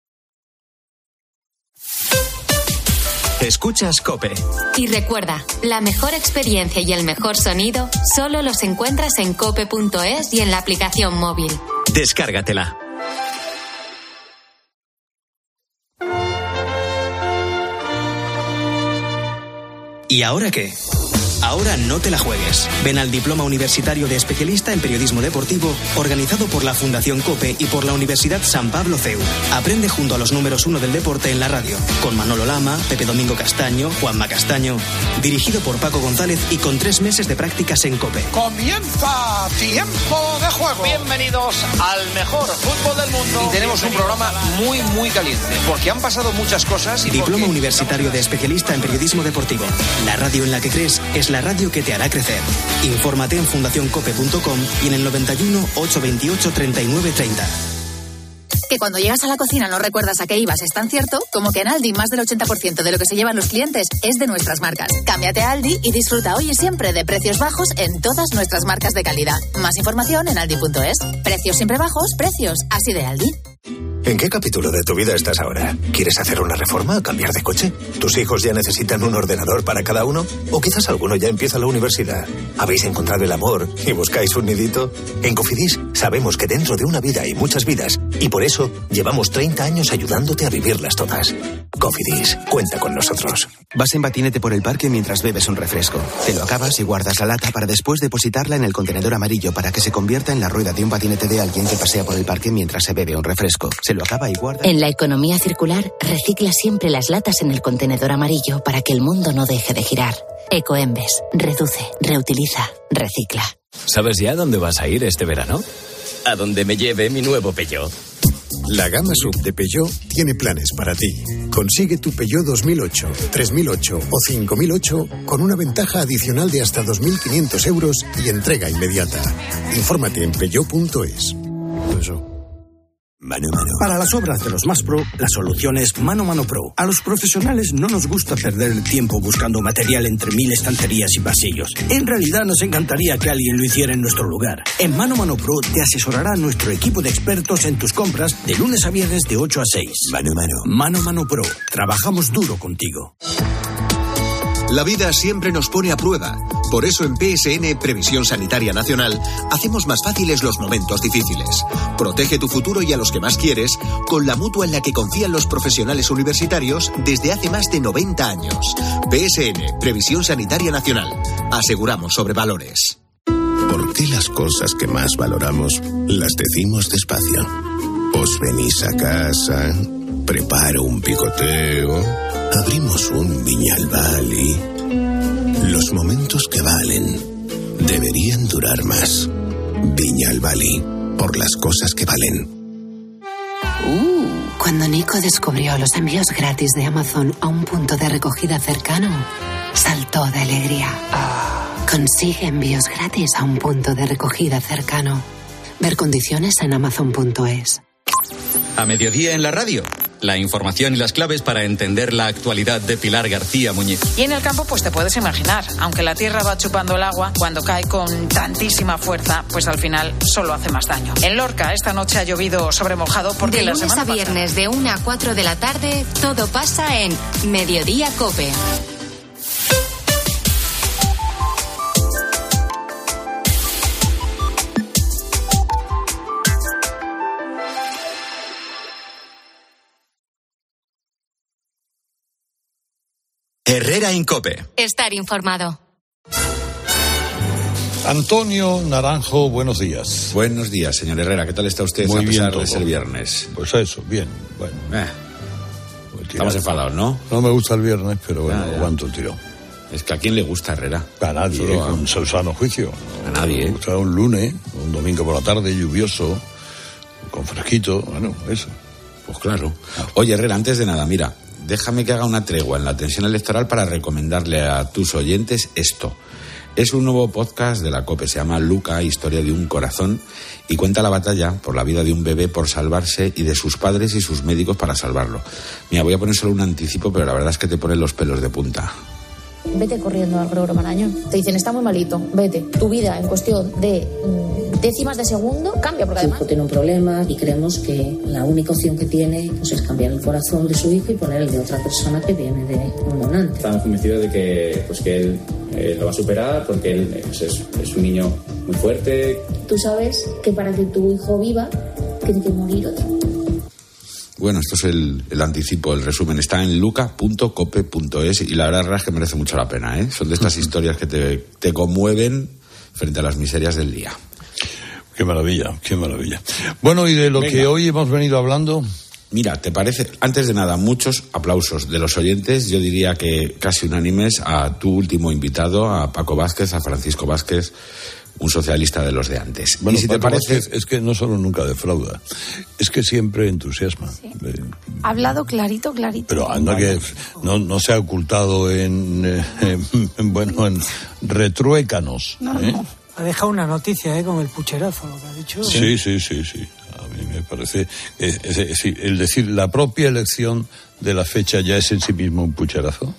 Escuchas COPE. Y recuerda, la mejor experiencia y el mejor sonido solo los encuentras en cope punto es y en la aplicación móvil. Descárgatela. ¿Y ahora qué? Ahora no te la juegues. Ven al Diploma Universitario de Especialista en Periodismo Deportivo, organizado por la Fundación COPE y por la Universidad San Pablo C E U. Aprende junto a los números uno del deporte en la radio, con Manolo Lama, Pepe Domingo Castaño, Juanma Castaño, dirigido por Paco González y con tres meses de prácticas en COPE. Comienza Tiempo de Juego. Bienvenidos al mejor fútbol del mundo. Y tenemos un programa muy, muy caliente, porque han pasado muchas cosas. Y Diploma porque... Universitario de Especialista en Periodismo Deportivo. La radio en la que crees es la radio que te hará crecer. Infórmate en fundación cope punto com y en el noventa y uno, ochocientos veintiocho, treinta y nueve treinta. Que cuando llegas a la cocina no recuerdas a qué ibas es tan cierto como que en Aldi más del ochenta por ciento de lo que se llevan los clientes es de nuestras marcas. Cámbiate a Aldi y disfruta hoy y siempre de precios bajos en todas nuestras marcas de calidad. Más información en aldi punto es. Precios siempre bajos, precios así de Aldi. ¿En qué capítulo de tu vida estás ahora? ¿Quieres hacer una reforma o cambiar de coche? ¿Tus hijos ya necesitan un ordenador para cada uno? ¿O quizás alguno ya empieza la universidad? ¿Habéis encontrado el amor y buscáis un nidito? En Cofidis sabemos que dentro de una vida hay muchas vidas y por eso llevamos treinta años ayudándote a vivirlas todas. Cofidis, cuenta con nosotros. Vas en patinete por el parque mientras bebes un refresco. Te lo acabas y guardas la lata para después depositarla en el contenedor amarillo para que se convierta en la rueda de un patinete de alguien que pasea por el parque mientras se bebe un refresco. Se lo acaba y guarda. En la economía circular, recicla siempre las latas en el contenedor amarillo para que el mundo no deje de girar. Ecoembes, reduce, reutiliza, recicla. ¿Sabes ya dónde vas a ir este verano? A donde me lleve mi nuevo Peugeot. La gama sub de Peugeot tiene planes para ti. Consigue tu Peugeot dos mil ocho, tres mil ocho o cinco mil ocho con una ventaja adicional de hasta dos mil quinientos euros y entrega inmediata. Infórmate en peugeot punto es. Mano Mano. Para las obras de los más pro, la solución es Mano Mano Pro. A los profesionales no nos gusta perder el tiempo buscando material entre mil estanterías y pasillos. En realidad nos encantaría que alguien lo hiciera en nuestro lugar. En Mano Mano Pro te asesorará nuestro equipo de expertos en tus compras de lunes a viernes de ocho a seis. Mano Mano. Mano Mano Pro. Trabajamos duro contigo. La vida siempre nos pone a prueba. Por eso en P S N Previsión Sanitaria Nacional hacemos más fáciles los momentos difíciles. Protege tu futuro y a los que más quieres con la mutua en la que confían los profesionales universitarios desde hace más de noventa años. P S N Previsión Sanitaria Nacional. Aseguramos sobre valores. ¿Por qué las cosas que más valoramos las decimos despacio? Os venís a casa, preparo un picoteo, abrimos un Viñalbali. Los momentos que valen deberían durar más. Viñalbali, por las cosas que valen. Uh, cuando Nico descubrió los envíos gratis de Amazon a un punto de recogida cercano, saltó de alegría. Consigue envíos gratis a un punto de recogida cercano. Ver condiciones en amazon punto es. A mediodía en la radio. La información y las claves para entender la actualidad de Pilar García Muñiz. Y en el campo, pues te puedes imaginar, aunque la tierra va chupando el agua, cuando cae con tantísima fuerza, pues al final solo hace más daño. En Lorca, esta noche ha llovido sobre mojado porque de la lunes semana a viernes, pasada... de una a cuatro de la tarde, todo pasa en Mediodía Cope. Herrera Incope. Estar informado. Antonio Naranjo, buenos días. Buenos días, señor Herrera. ¿Qué tal está usted? Muy a pesar bien de ser viernes? Pues eso, bien. Bueno. Eh. Estamos enfadados, ¿no? No me gusta el viernes, pero bueno, Ah, ya. aguanto el tirón. Es que ¿a quién le gusta Herrera? A nadie, Solo eh, a- con su sano juicio. A nadie, Me ¿eh? gusta un lunes, un domingo por la tarde, lluvioso, con fresquito, bueno, eso. Pues claro. Oye, Herrera, antes de nada, mira, déjame que haga una tregua en la tensión electoral para recomendarle a tus oyentes esto. Es un nuevo podcast de la COPE, se llama Luca, Historia de un corazón, y cuenta la batalla por la vida de un bebé por salvarse y de sus padres y sus médicos para salvarlo. Mira, voy a poner solo un anticipo, pero la verdad es que te ponen los pelos de punta. Vete corriendo al Gregorio Marañón. Te dicen, está muy malito, vete. Tu vida en cuestión de mm, décimas de segundo cambia, porque además... Su hijo tiene un problema y creemos que la única opción que tiene pues, es cambiar el corazón de su hijo y poner el de otra persona que viene de un donante. Estamos convencidos de que, pues, que él eh, lo va a superar porque él eh, pues, es, es un niño muy fuerte. Tú sabes que para que tu hijo viva tiene que morir otro. Bueno, esto es el, el anticipo, el resumen. Está en luca punto cope punto es y la verdad es que merece mucho la pena, ¿eh? Son de estas historias que te, te conmueven frente a las miserias del día. Qué maravilla, qué maravilla. Bueno, y de lo Venga. que hoy hemos venido hablando... Mira, ¿te parece? Antes de nada, muchos aplausos de los oyentes, yo diría que casi unánimes, a tu último invitado, a Paco Vázquez, a Francisco Vázquez, un socialista de los de antes. Bueno, y si te Paco parece... Vázquez es que no solo nunca defrauda, es que siempre entusiasma. Eh, Ha hablado clarito, clarito. Pero anda que no, no se ha ocultado en, eh, en, bueno, en retruécanos. No, ¿eh? no. Ha dejado una noticia, ¿eh? Con el pucherazo, lo que ha dicho. Sí, sí, sí, sí. A mí me parece... Es, es- es- el decir, la propia elección de la fecha ya es en sí mismo un pucherazo.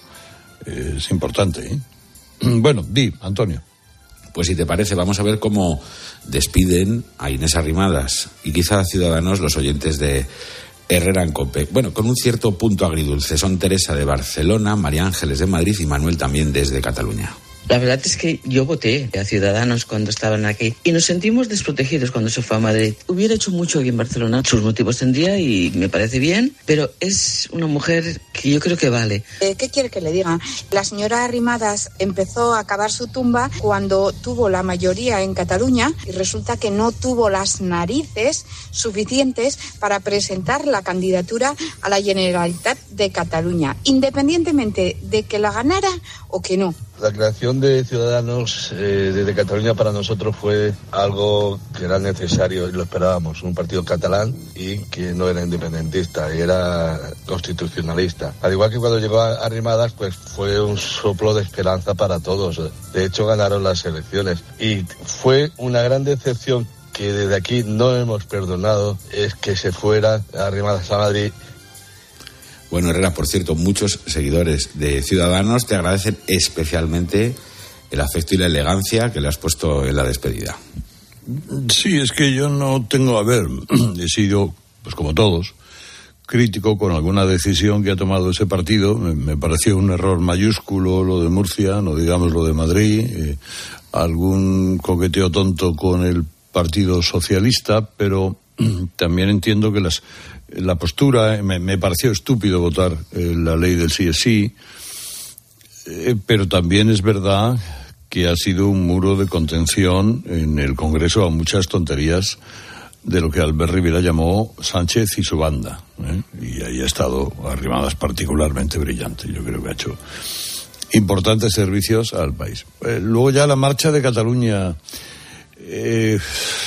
Es importante, ¿eh? Bueno, di, Antonio. Pues si te parece, vamos a ver cómo despiden a Inés Arrimadas y quizá a Ciudadanos los oyentes de Herrera en Cope. Bueno, con un cierto punto agridulce. Son Teresa de Barcelona, María Ángeles de Madrid y Manuel también desde Cataluña. La verdad es que yo voté a Ciudadanos cuando estaban aquí y nos sentimos desprotegidos cuando se fue a Madrid. Hubiera hecho mucho aquí en Barcelona, sus motivos tendría y me parece bien, pero es una mujer que yo creo que vale. Eh, ¿Qué quiere que le diga? La señora Arrimadas empezó a cavar su tumba cuando tuvo la mayoría en Cataluña y resulta que no tuvo las narices suficientes para presentar la candidatura a la Generalitat de Cataluña, independientemente de que la ganara o que no. La creación de Ciudadanos eh, desde Cataluña para nosotros fue algo que era necesario y lo esperábamos. Un partido catalán y que no era independentista, era constitucionalista. Al igual que cuando llegó a Arrimadas, pues fue un soplo de esperanza para todos. De hecho, ganaron las elecciones. Y fue una gran decepción que desde aquí no hemos perdonado es que se fueran Arrimadas a Madrid. Bueno, Herrera, por cierto, muchos seguidores de Ciudadanos te agradecen especialmente el afecto y la elegancia que le has puesto en la despedida. Sí, es que yo no tengo, a ver, he sido, pues como todos, crítico con alguna decisión que ha tomado ese partido. Me, me pareció un error mayúsculo lo de Murcia, no digamos lo de Madrid, eh, algún coqueteo tonto con el Partido Socialista, pero también entiendo que las, la postura, me, me pareció estúpido votar eh, la ley del sí es sí, eh, pero también es verdad que ha sido un muro de contención en el Congreso a muchas tonterías de lo que Albert Rivera llamó Sánchez y su banda, ¿eh? Y ahí ha estado Arrimadas particularmente brillante. Yo creo que ha hecho importantes servicios al país. Eh, luego ya la marcha de Cataluña, eh,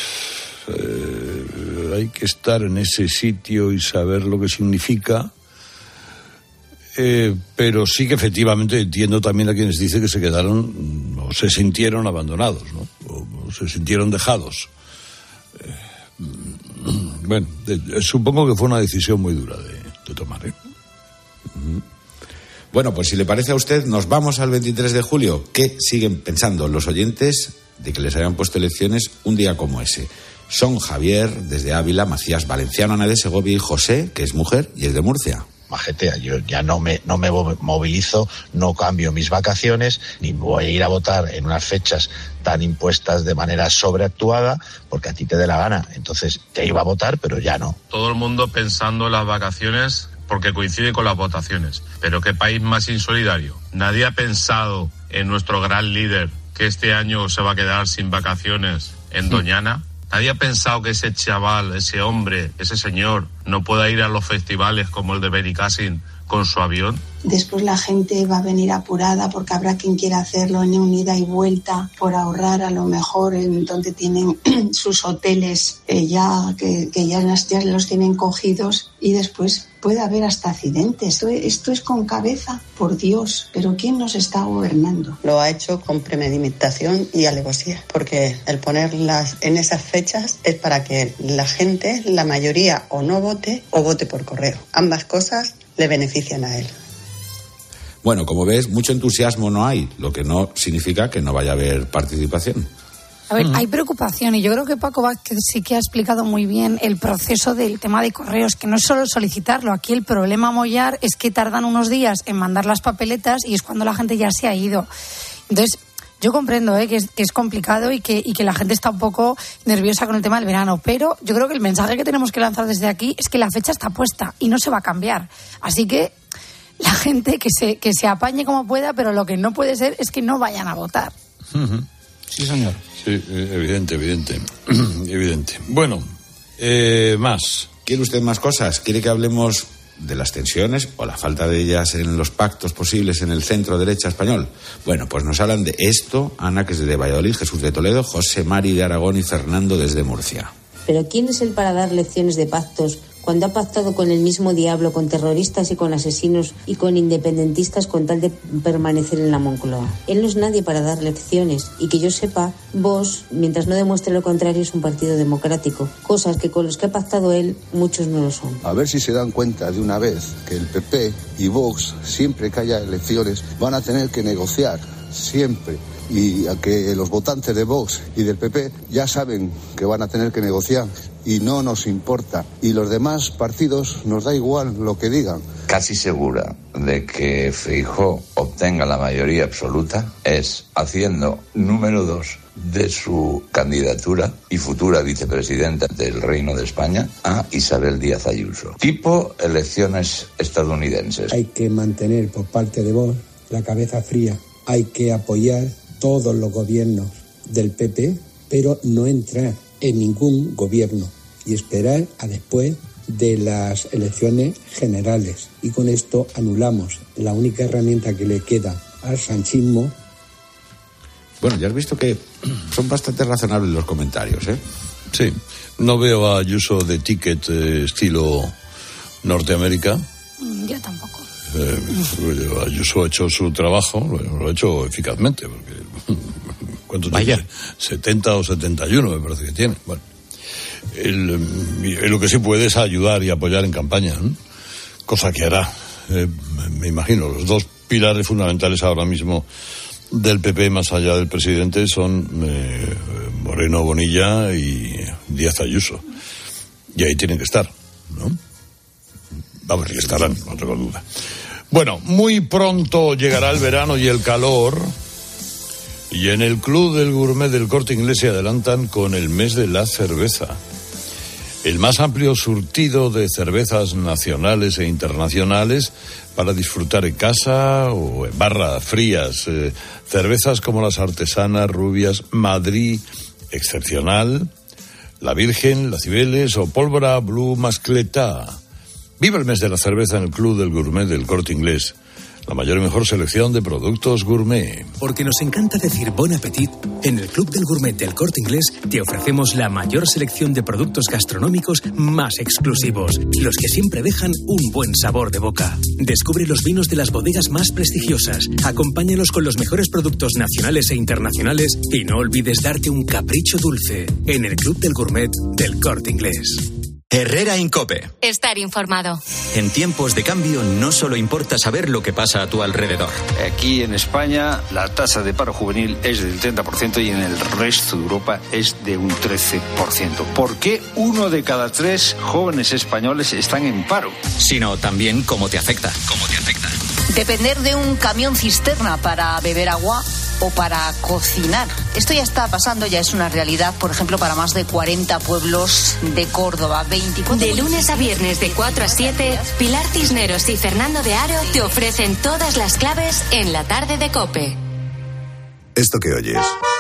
eh, hay que estar en ese sitio y saber lo que significa. Eh, pero sí que efectivamente entiendo también a quienes dicen que se quedaron o se sintieron abandonados, ¿no? O, o se sintieron dejados. Eh, bueno, de, supongo que fue una decisión muy dura de, de tomar, ¿eh? Bueno, pues si le parece a usted, nos vamos al veintitrés de julio. ¿Qué siguen pensando los oyentes de que les hayan puesto elecciones un día como ese? Son Javier, desde Ávila, Macías, Valenciano, Ana de Segovia, y José, que es mujer y es de Murcia. Majetea, yo ya no me, no me movilizo, no cambio mis vacaciones, ni voy a ir a votar en unas fechas tan impuestas de manera sobreactuada, porque a ti te dé la gana. Entonces, te iba a votar, pero ya no. Todo el mundo pensando en las vacaciones porque coincide con las votaciones. Pero qué país más insolidario. Nadie ha pensado en nuestro gran líder que este año se va a quedar sin vacaciones en Doñana. ¿Nadie ha pensado que ese chaval, ese hombre, ese señor, no pueda ir a los festivales como el de Benicàssim con su avión? Después la gente va a venir apurada porque habrá quien quiera hacerlo en un ida y vuelta por ahorrar a lo mejor en donde tienen sus hoteles eh, ya que, que ya, ya los tienen cogidos, y después puede haber hasta accidentes. Esto, esto es con cabeza, por Dios, pero ¿quién nos está gobernando? Lo ha hecho con premeditación y alevosía, porque el ponerlas en esas fechas es para que la gente, la mayoría, o no vote o vote por correo. Ambas cosas le benefician a él. Bueno, como ves, mucho entusiasmo no hay, lo que no significa que no vaya a haber participación. A ver, hay preocupación, y yo creo que Paco Vázquez sí que ha explicado muy bien el proceso del tema de correos, que no es solo solicitarlo. Aquí el problema a mollar es que tardan unos días en mandar las papeletas y es cuando la gente ya se ha ido. Entonces, yo comprendo ¿eh? que, es, que es complicado y que, y que la gente está un poco nerviosa con el tema del verano, pero yo creo que el mensaje que tenemos que lanzar desde aquí es que la fecha está puesta y no se va a cambiar. Así que la gente que se, que se apañe como pueda, pero lo que no puede ser es que no vayan a votar. Uh-huh. Sí, señor. Sí, evidente, evidente. evidente. Bueno, eh, más. ¿Quiere usted más cosas? ¿Quiere que hablemos de las tensiones o la falta de ellas en los pactos posibles en el centro derecha español? Bueno, pues nos hablan de esto Ana, que es de Valladolid, Jesús de Toledo, José Mari de Aragón y Fernando desde Murcia. Pero ¿quién es él para dar lecciones de pactos cuando ha pactado con el mismo diablo, con terroristas y con asesinos y con independentistas con tal de permanecer en la Moncloa? Él no es nadie para dar lecciones, y que yo sepa, Vox, mientras no demuestre lo contrario, es un partido democrático, cosas que con los que ha pactado él muchos no lo son. A ver si se dan cuenta de una vez que el P P y Vox, siempre que haya elecciones, van a tener que negociar, siempre. Y a que los votantes de Vox y del P P ya saben que van a tener que negociar y no nos importa. Y los demás partidos nos da igual lo que digan. Casi segura de que Feijóo obtenga la mayoría absoluta es haciendo número dos de su candidatura y futura vicepresidenta del Reino de España a Isabel Díaz Ayuso. Tipo elecciones estadounidenses. Hay que mantener por parte de Vox la cabeza fría. Hay que apoyar todos los gobiernos del P P, pero no entrar en ningún gobierno y esperar a después de las elecciones generales. Y con esto anulamos la única herramienta que le queda al sanchismo. Bueno, ya has visto que son bastante razonables los comentarios, ¿eh? Sí, no veo a Ayuso de ticket eh, estilo Norteamérica. Yo tampoco. Eh, Ayuso ha hecho su trabajo, lo ha hecho eficazmente, porque ¿cuántos Vaya. tiene? setenta o setenta y uno me parece que tiene. Bueno, el, lo que sí puede es ayudar y apoyar en campaña, ¿no? Cosa que hará, eh, me imagino. Los dos pilares fundamentales ahora mismo del P P, más allá del presidente, son eh, Moreno Bonilla y Díaz Ayuso. Y ahí tienen que estar, ¿no? Vamos, que estarán, no tengo duda. Bueno, muy pronto llegará el verano y el calor, y en el Club del Gourmet del Corte Inglés se adelantan con el mes de la cerveza. El más amplio surtido de cervezas nacionales e internacionales para disfrutar en casa o en barras frías. Eh, cervezas como las artesanas, Rubias, Madrid, Excepcional, La Virgen, La Cibeles o Pólvora Blue Mascleta. Viva el mes de la cerveza en el Club del Gourmet del Corte Inglés. La mayor y mejor selección de productos gourmet. Porque nos encanta decir bon appetit, en el Club del Gourmet del Corte Inglés te ofrecemos la mayor selección de productos gastronómicos más exclusivos, los que siempre dejan un buen sabor de boca. Descubre los vinos de las bodegas más prestigiosas, acompáñalos con los mejores productos nacionales e internacionales y no olvides darte un capricho dulce en el Club del Gourmet del Corte Inglés. Herrera Incope. Estar informado. En tiempos de cambio no solo importa saber lo que pasa a tu alrededor. Aquí en España la tasa de paro juvenil es del treinta por ciento y en el resto de Europa es de un trece por ciento. ¿Por qué uno de cada tres jóvenes españoles están en paro? Sino también cómo te afecta. ¿Cómo te afecta? Depender de un camión cisterna para beber agua o para cocinar. Esto ya está pasando, ya es una realidad, por ejemplo, para más de cuarenta pueblos de Córdoba. veinticuatro De lunes a viernes de cuatro a siete, Pilar Cisneros y Fernando de Aro te ofrecen todas las claves en la tarde de COPE. Esto que oyes,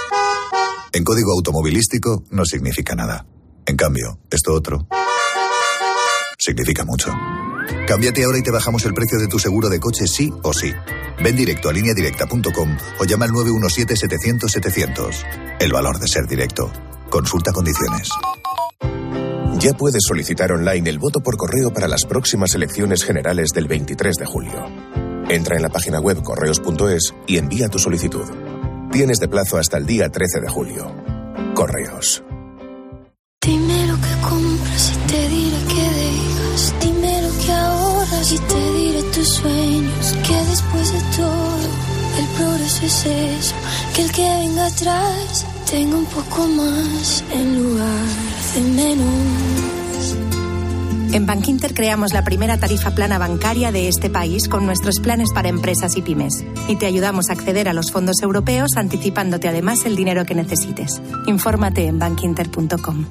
en código automovilístico no significa nada. En cambio, esto otro significa mucho. Cámbiate ahora y te bajamos el precio de tu seguro de coche sí o sí. Ven directo a línea directa punto com o llama al nueve uno siete setecientos setecientos. El valor de ser directo. Consulta condiciones. Ya puedes solicitar online el voto por correo para las próximas elecciones generales del veintitrés de julio. Entra en la página web correos punto es y envía tu solicitud. Tienes de plazo hasta el día trece de julio. Correos. Dime lo que compras y te diré que dejas. Dime lo que ahorras y te diré tus sueños. Que después de todo, el progreso es eso. Que el que venga atrás tenga un poco más en lugar de menos. En Bankinter creamos la primera tarifa plana bancaria de este país con nuestros planes para empresas y pymes. Y te ayudamos a acceder a los fondos europeos anticipándote además el dinero que necesites. Infórmate en bankinter punto com.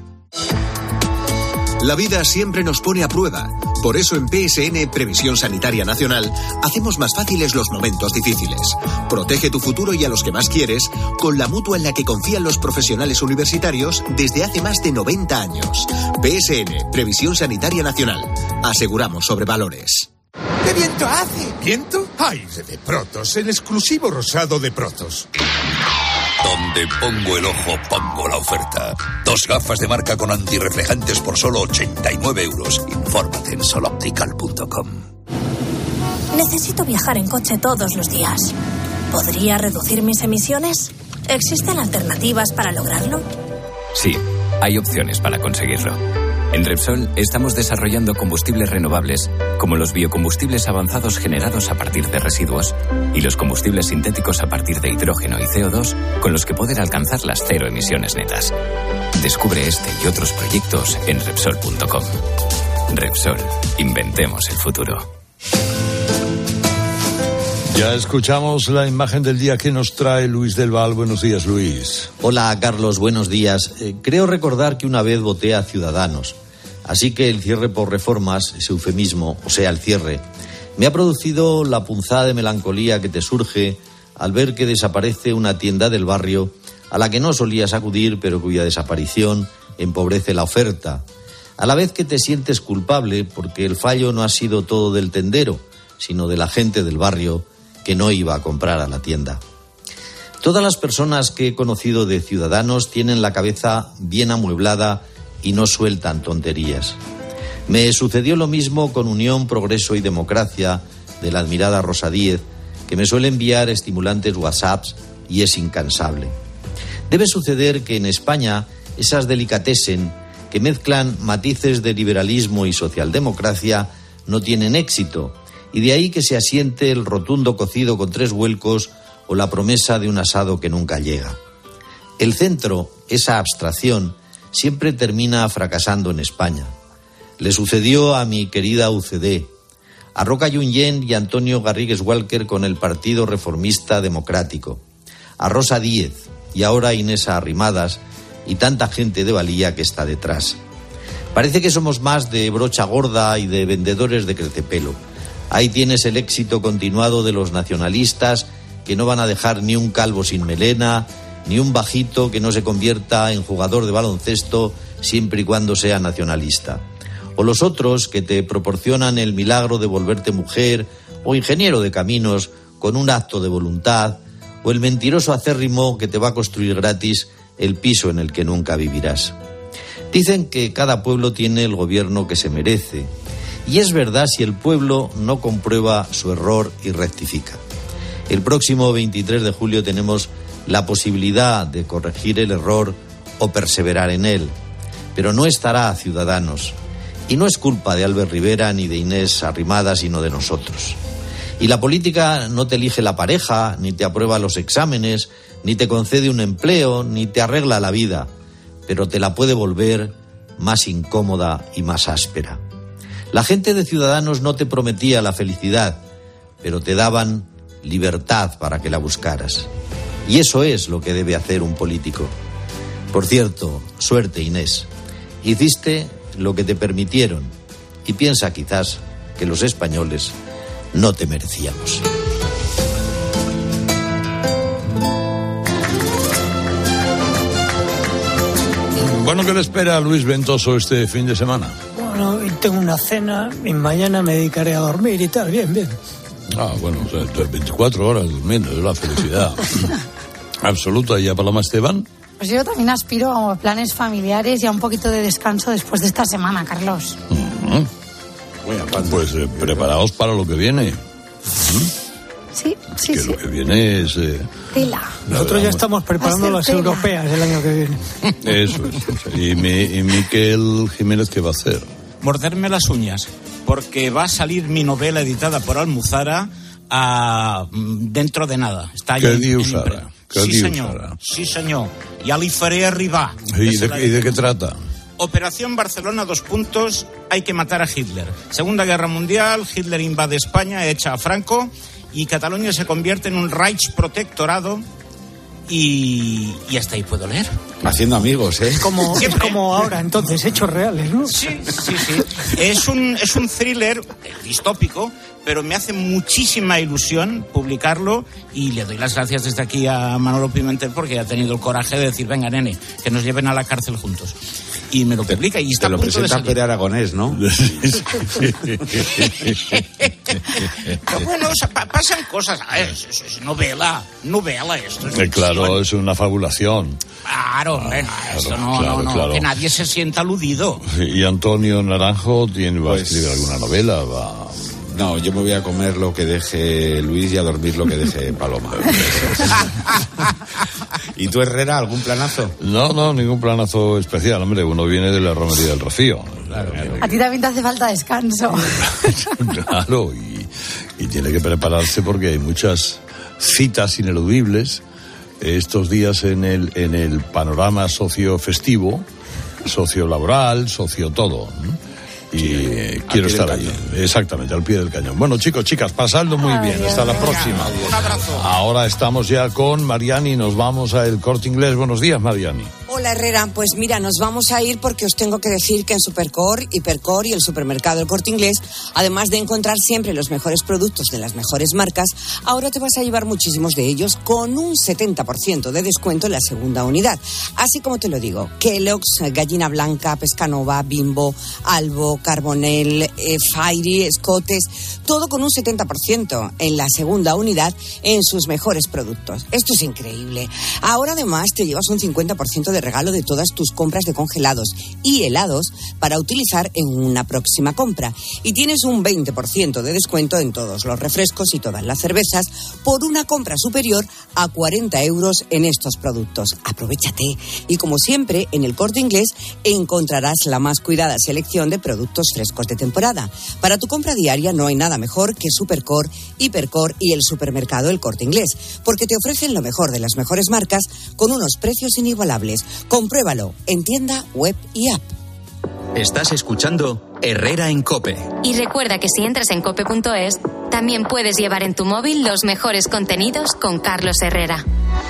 La vida siempre nos pone a prueba. Por eso en P S N Previsión Sanitaria Nacional hacemos más fáciles los momentos difíciles. Protege tu futuro y a los que más quieres con la mutua en la que confían los profesionales universitarios desde hace más de noventa años. P S N Previsión Sanitaria Nacional. Aseguramos sobre valores. ¿Qué viento hace? ¿Viento? Aire de Protos, el exclusivo rosado de Protos. Donde pongo el ojo, pongo la oferta. Dos gafas de marca con antirreflejantes por solo ochenta y nueve euros. Infórmate en soloptical punto com. Necesito viajar en coche todos los días. ¿Podría reducir mis emisiones? ¿Existen alternativas para lograrlo? Sí, hay opciones para conseguirlo. En Repsol estamos desarrollando combustibles renovables, como los biocombustibles avanzados generados a partir de residuos y los combustibles sintéticos a partir de hidrógeno y C O dos, con los que poder alcanzar las cero emisiones netas. Descubre este y otros proyectos en Repsol punto com. Repsol, inventemos el futuro. Ya escuchamos la imagen del día que nos trae Luis del Val. Buenos días, Luis. Hola, Carlos, buenos días. Eh, creo recordar que una vez voté a Ciudadanos, así que el cierre por reformas, ese eufemismo, o sea, el cierre, me ha producido la punzada de melancolía que te surge al ver que desaparece una tienda del barrio a la que no solías acudir, pero cuya desaparición empobrece la oferta, a la vez que te sientes culpable porque el fallo no ha sido todo del tendero, sino de la gente del barrio que no iba a comprar a la tienda. Todas las personas que he conocido de Ciudadanos tienen la cabeza bien amueblada y no sueltan tonterías. Me sucedió lo mismo con Unión, Progreso y Democracia, de la admirada Rosa Díez, que me suele enviar estimulantes WhatsApps y es incansable. Debe suceder que en España esas delicatessen que mezclan matices de liberalismo y socialdemocracia, no tienen éxito, y de ahí que se asiente el rotundo cocido con tres vuelcos o la promesa de un asado que nunca llega. El centro, esa abstracción, siempre termina fracasando en España. Le sucedió a mi querida U C D, a Roca Junyent y Antonio Garrigues Walker con el Partido Reformista Democrático, a Rosa Díez y ahora a Inés Arrimadas y tanta gente de valía que está detrás. Parece que somos más de brocha gorda y de vendedores de crecepelo. Ahí tienes el éxito continuado de los nacionalistas que no van a dejar ni un calvo sin melena, ni un bajito que no se convierta en jugador de baloncesto siempre y cuando sea nacionalista. O los otros que te proporcionan el milagro de volverte mujer o ingeniero de caminos con un acto de voluntad, o el mentiroso acérrimo que te va a construir gratis el piso en el que nunca vivirás. Dicen que cada pueblo tiene el gobierno que se merece, y es verdad si el pueblo no comprueba su error y rectifica. El próximo veintitrés de julio tenemos la posibilidad de corregir el error o perseverar en él, pero no estará Ciudadanos, y no es culpa de Albert Rivera ni de Inés Arrimadas, sino de nosotros. Y la política no te elige la pareja, ni te aprueba los exámenes, ni te concede un empleo, ni te arregla la vida, pero te la puede volver más incómoda y más áspera. La gente de Ciudadanos no te prometía la felicidad, pero te daban libertad para que la buscaras. Y eso es lo que debe hacer un político. Por cierto, suerte, Inés. Hiciste lo que te permitieron y piensa quizás que los españoles no te merecíamos. Bueno, ¿qué le espera a Luis Ventoso este fin de semana? Bueno, hoy tengo una cena y mañana me dedicaré a dormir y tal, bien, bien. Ah, bueno, o sea, veinticuatro horas durmiendo, es la felicidad absoluta. ¿Y a Paloma Esteban? Pues yo también aspiro a planes familiares y a un poquito de descanso después de esta semana, Carlos. Uh-huh. Pues eh, preparaos para lo que viene. Sí, sí, que sí. Lo que viene es... Eh, Tela. Nosotros ya estamos preparando las tela. europeas el año que viene. Eso es. ¿Y, mi, y Miquel Jiménez qué va a hacer? Morderme las uñas, porque va a salir mi novela editada por Almuzara a, dentro de nada. Está ¿Qué en, dius en ara? Sí, dius senyor. ara? Sí, senyor. Ya li faré arribar. ¿Y de, ¿Y de qué trata? Operación Barcelona, dos puntos, hay que matar a Hitler. Segunda Guerra Mundial, Hitler invade España, echa a Franco y Cataluña se convierte en un Reich protectorado y, y hasta ahí puedo leer. Haciendo amigos, ¿eh? Como, es como ahora, entonces, hechos reales, ¿no? Sí, sí, sí. Es un, es un thriller distópico, pero me hace muchísima ilusión publicarlo y le doy las gracias desde aquí a Manolo Pimentel porque ha tenido el coraje de decir, venga, nene, que nos lleven a la cárcel juntos. Y me lo publica y está Te lo a punto presenta de salir. Pere Aragonés, ¿no? Pero bueno, o sea, pa- pasan cosas, ¿sabes? Es, es novela, novela esto. Es Eh, claro, es una fabulación. Claro, hombre, claro, esto no, claro, no, no, claro. que nadie se sienta aludido. Y Antonio Naranjo tiene, va Pues- a escribir alguna novela, va... No, yo me voy a comer lo que deje Luis y a dormir lo que deje Paloma. ¿Y tú, Herrera, algún planazo? No, no, ningún planazo especial, hombre, uno viene de la romería del Rocío. Claro, A ti también te hace falta descanso. Claro, y, y tiene que prepararse porque hay muchas citas ineludibles estos días en el, en el panorama socio-festivo, socio-laboral, socio-todo, ¿no? Y eh, quiero pie estar del ahí, exactamente, al pie del cañón. Bueno, chicos, chicas, pasadlo muy Ay, bien. Dios Hasta la mío. próxima. Un abrazo. Ahora estamos ya con Mariani, nos vamos a El Corte Inglés. Buenos días, Mariani. Hola Herrera, pues mira, nos vamos a ir porque os tengo que decir que en Supercor, Hipercor y el supermercado El Corte Inglés, además de encontrar siempre los mejores productos de las mejores marcas, ahora te vas a llevar muchísimos de ellos con un setenta por ciento de descuento en la segunda unidad. Así como te lo digo, Kellogg's, Gallina Blanca, Pescanova, Bimbo, Albo, Carbonell, eh, Fairy, Scotts, todo con un setenta por ciento en la segunda unidad en sus mejores productos. Esto es increíble. Ahora además te llevas un cincuenta por ciento de de regalo de todas tus compras de congelados y helados para utilizar en una próxima compra. Y tienes un veinte por ciento de descuento en todos los refrescos y todas las cervezas por una compra superior a cuarenta euros en estos productos. Aprovéchate. Y como siempre, en el Corte Inglés encontrarás la más cuidada selección de productos frescos de temporada. Para tu compra diaria no hay nada mejor que Supercor, Hipercor y el supermercado El Corte Inglés, porque te ofrecen lo mejor de las mejores marcas con unos precios inigualables. Compruébalo en tienda, web y app. Estás escuchando Herrera en COPE. Y recuerda que si entras en cope punto es, también puedes llevar en tu móvil los mejores contenidos con Carlos Herrera.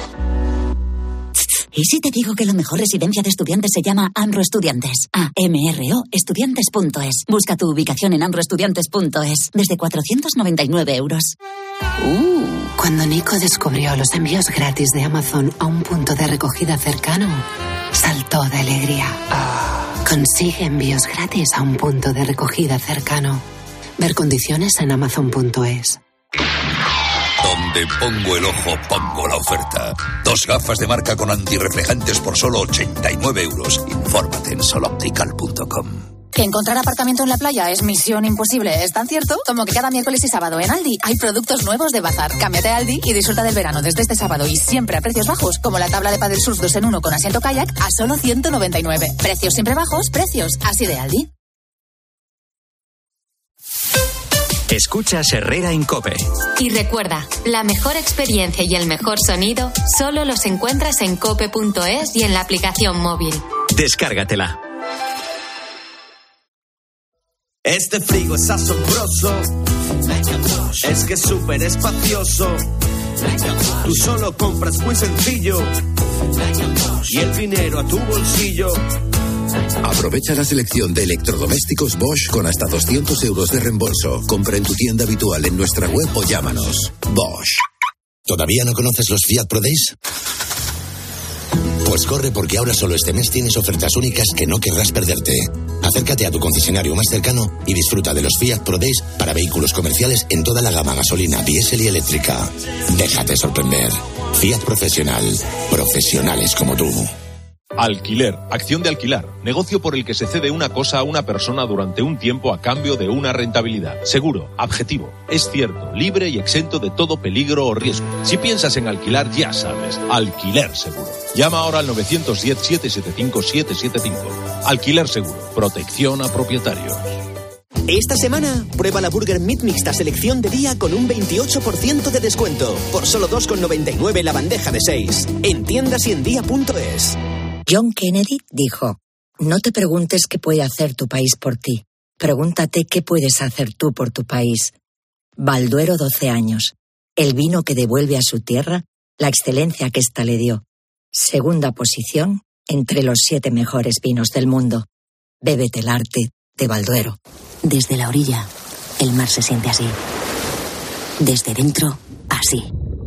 ¿Y si te digo que la mejor residencia de estudiantes se llama Amro Estudiantes? A M R O estudiantes punto es. Busca tu ubicación en amro estudiantes punto es. Desde cuatrocientos noventa y nueve euros. Uh, cuando Nico descubrió los envíos gratis de Amazon a un punto de recogida cercano, saltó de alegría. Consigue envíos gratis a un punto de recogida cercano. Ver condiciones en amazon punto es. Donde pongo el ojo, pongo la oferta. Dos gafas de marca con antirreflejantes por solo ochenta y nueve euros. Infórmate en sol optical punto com. Que encontrar aparcamiento en la playa es misión imposible. ¿Es tan cierto? Como que cada miércoles y sábado en Aldi hay productos nuevos de bazar. Cámbiate a Aldi y disfruta del verano desde este sábado y siempre a precios bajos, como la tabla de paddle surf dos en uno con asiento kayak a solo ciento noventa y nueve. Precios siempre bajos, precios así de Aldi. Escuchas Herrera en COPE. Y recuerda, la mejor experiencia y el mejor sonido solo los encuentras en cope punto es y en la aplicación móvil. Descárgatela. Este frigo es asombroso, es que es súper espacioso. Tú solo compras muy sencillo y el dinero a tu bolsillo. Aprovecha la selección de electrodomésticos Bosch con hasta doscientos euros de reembolso. Compra en tu tienda habitual en nuestra web o llámanos. Bosch. ¿Todavía no conoces los Fiat Pro Days? Pues corre, porque ahora solo este mes tienes ofertas únicas que no querrás perderte. Acércate a tu concesionario más cercano y disfruta de los Fiat Pro Days para vehículos comerciales en toda la gama gasolina, diésel y eléctrica. Déjate sorprender. Fiat Profesional. Profesionales como tú. Alquiler, acción de alquilar, negocio por el que se cede una cosa a una persona durante un tiempo a cambio de una rentabilidad. Seguro, objetivo, es cierto, libre y exento de todo peligro o riesgo. Si piensas en alquilar, ya sabes, Alquiler Seguro. Llama ahora al nueve uno cero, siete siete cinco, siete siete cinco. Alquiler Seguro, protección a propietarios. Esta semana, prueba la Burger Meat Mixta selección de día con un veintiocho por ciento de descuento. Por solo dos con noventa y nueve la bandeja de seis. En tiendas y en día punto es. John Kennedy dijo: no te preguntes qué puede hacer tu país por ti. Pregúntate qué puedes hacer tú por tu país. Balduero doce años. El vino que devuelve a su tierra la excelencia que ésta le dio. Segunda posición entre los siete mejores vinos del mundo. Bébete el arte de Balduero. Desde la orilla, el mar se siente así. Desde dentro, así.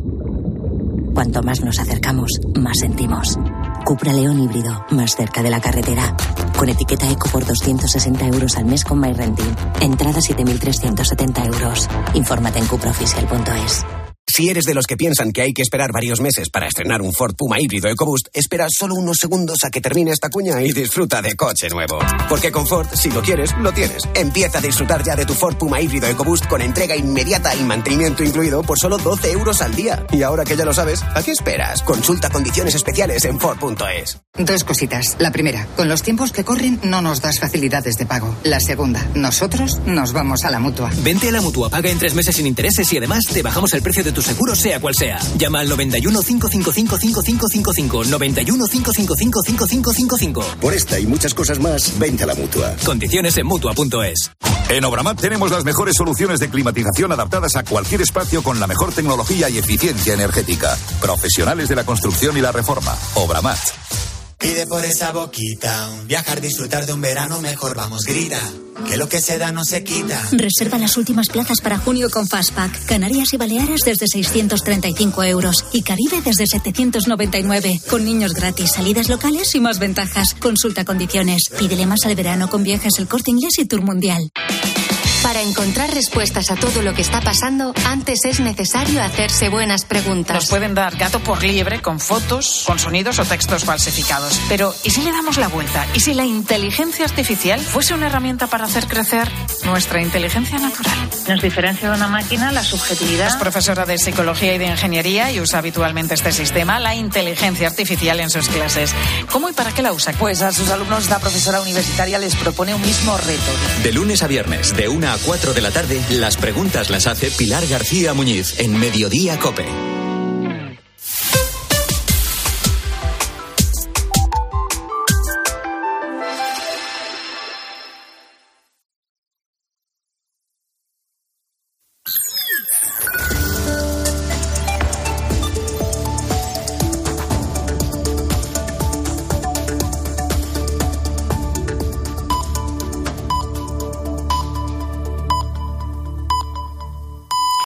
Cuanto más nos acercamos, más sentimos. Cupra León híbrido, más cerca de la carretera. Con etiqueta eco por doscientos sesenta euros al mes con MyRenting. Entrada siete mil trescientos setenta euros. Infórmate en cupra oficial punto es. Si eres de los que piensan que hay que esperar varios meses para estrenar un Ford Puma híbrido EcoBoost, espera solo unos segundos a que termine esta cuña y disfruta de coche nuevo. Porque con Ford, si lo quieres, lo tienes. Empieza a disfrutar ya de tu Ford Puma híbrido EcoBoost con entrega inmediata y mantenimiento incluido por solo doce euros al día. Y ahora que ya lo sabes, ¿a qué esperas? Consulta condiciones especiales en Ford punto es. Dos cositas. La primera, con los tiempos que corren no nos das facilidades de pago. La segunda, nosotros nos vamos a la Mutua. Vente a la Mutua, paga en tres meses sin intereses y además te bajamos el precio de tu seguro, sea cual sea. Llama al noventa y uno, cinco cinco cinco, cinco cinco cinco cinco, noventa y uno, cinco cinco cinco, cinco cinco cinco cinco. Por esta y muchas cosas más, vente a la Mutua. Condiciones en mutua punto es. En Obramat tenemos las mejores soluciones de climatización adaptadas a cualquier espacio con la mejor tecnología y eficiencia energética. Profesionales de la construcción y la reforma. Obramat. Pide por esa boquita, viajar, disfrutar de un verano mejor, vamos, grita, que lo que se da no se quita. Reserva las últimas plazas para junio con Fastpack. Canarias y Baleares desde seiscientos treinta y cinco euros y Caribe desde setecientos noventa y nueve. Con niños gratis, salidas locales y más ventajas. Consulta condiciones. Pídele más al verano con Viajes El Corte Inglés y Tour Mundial. Para encontrar respuestas a todo lo que está pasando, antes es necesario hacerse buenas preguntas. Nos pueden dar gato por liebre con fotos, con sonidos o textos falsificados. Pero, ¿y si le damos la vuelta? ¿Y si la inteligencia artificial fuese una herramienta para hacer crecer nuestra inteligencia natural? Nos diferencia de una máquina la subjetividad. Es profesora de psicología y de ingeniería y usa habitualmente este sistema, la inteligencia artificial, en sus clases. ¿Cómo y para qué la usa? Pues a sus alumnos, la profesora universitaria les propone un mismo reto. De lunes a viernes, de una a cuatro de la tarde, las preguntas las hace Pilar García Muñiz en Mediodía COPE.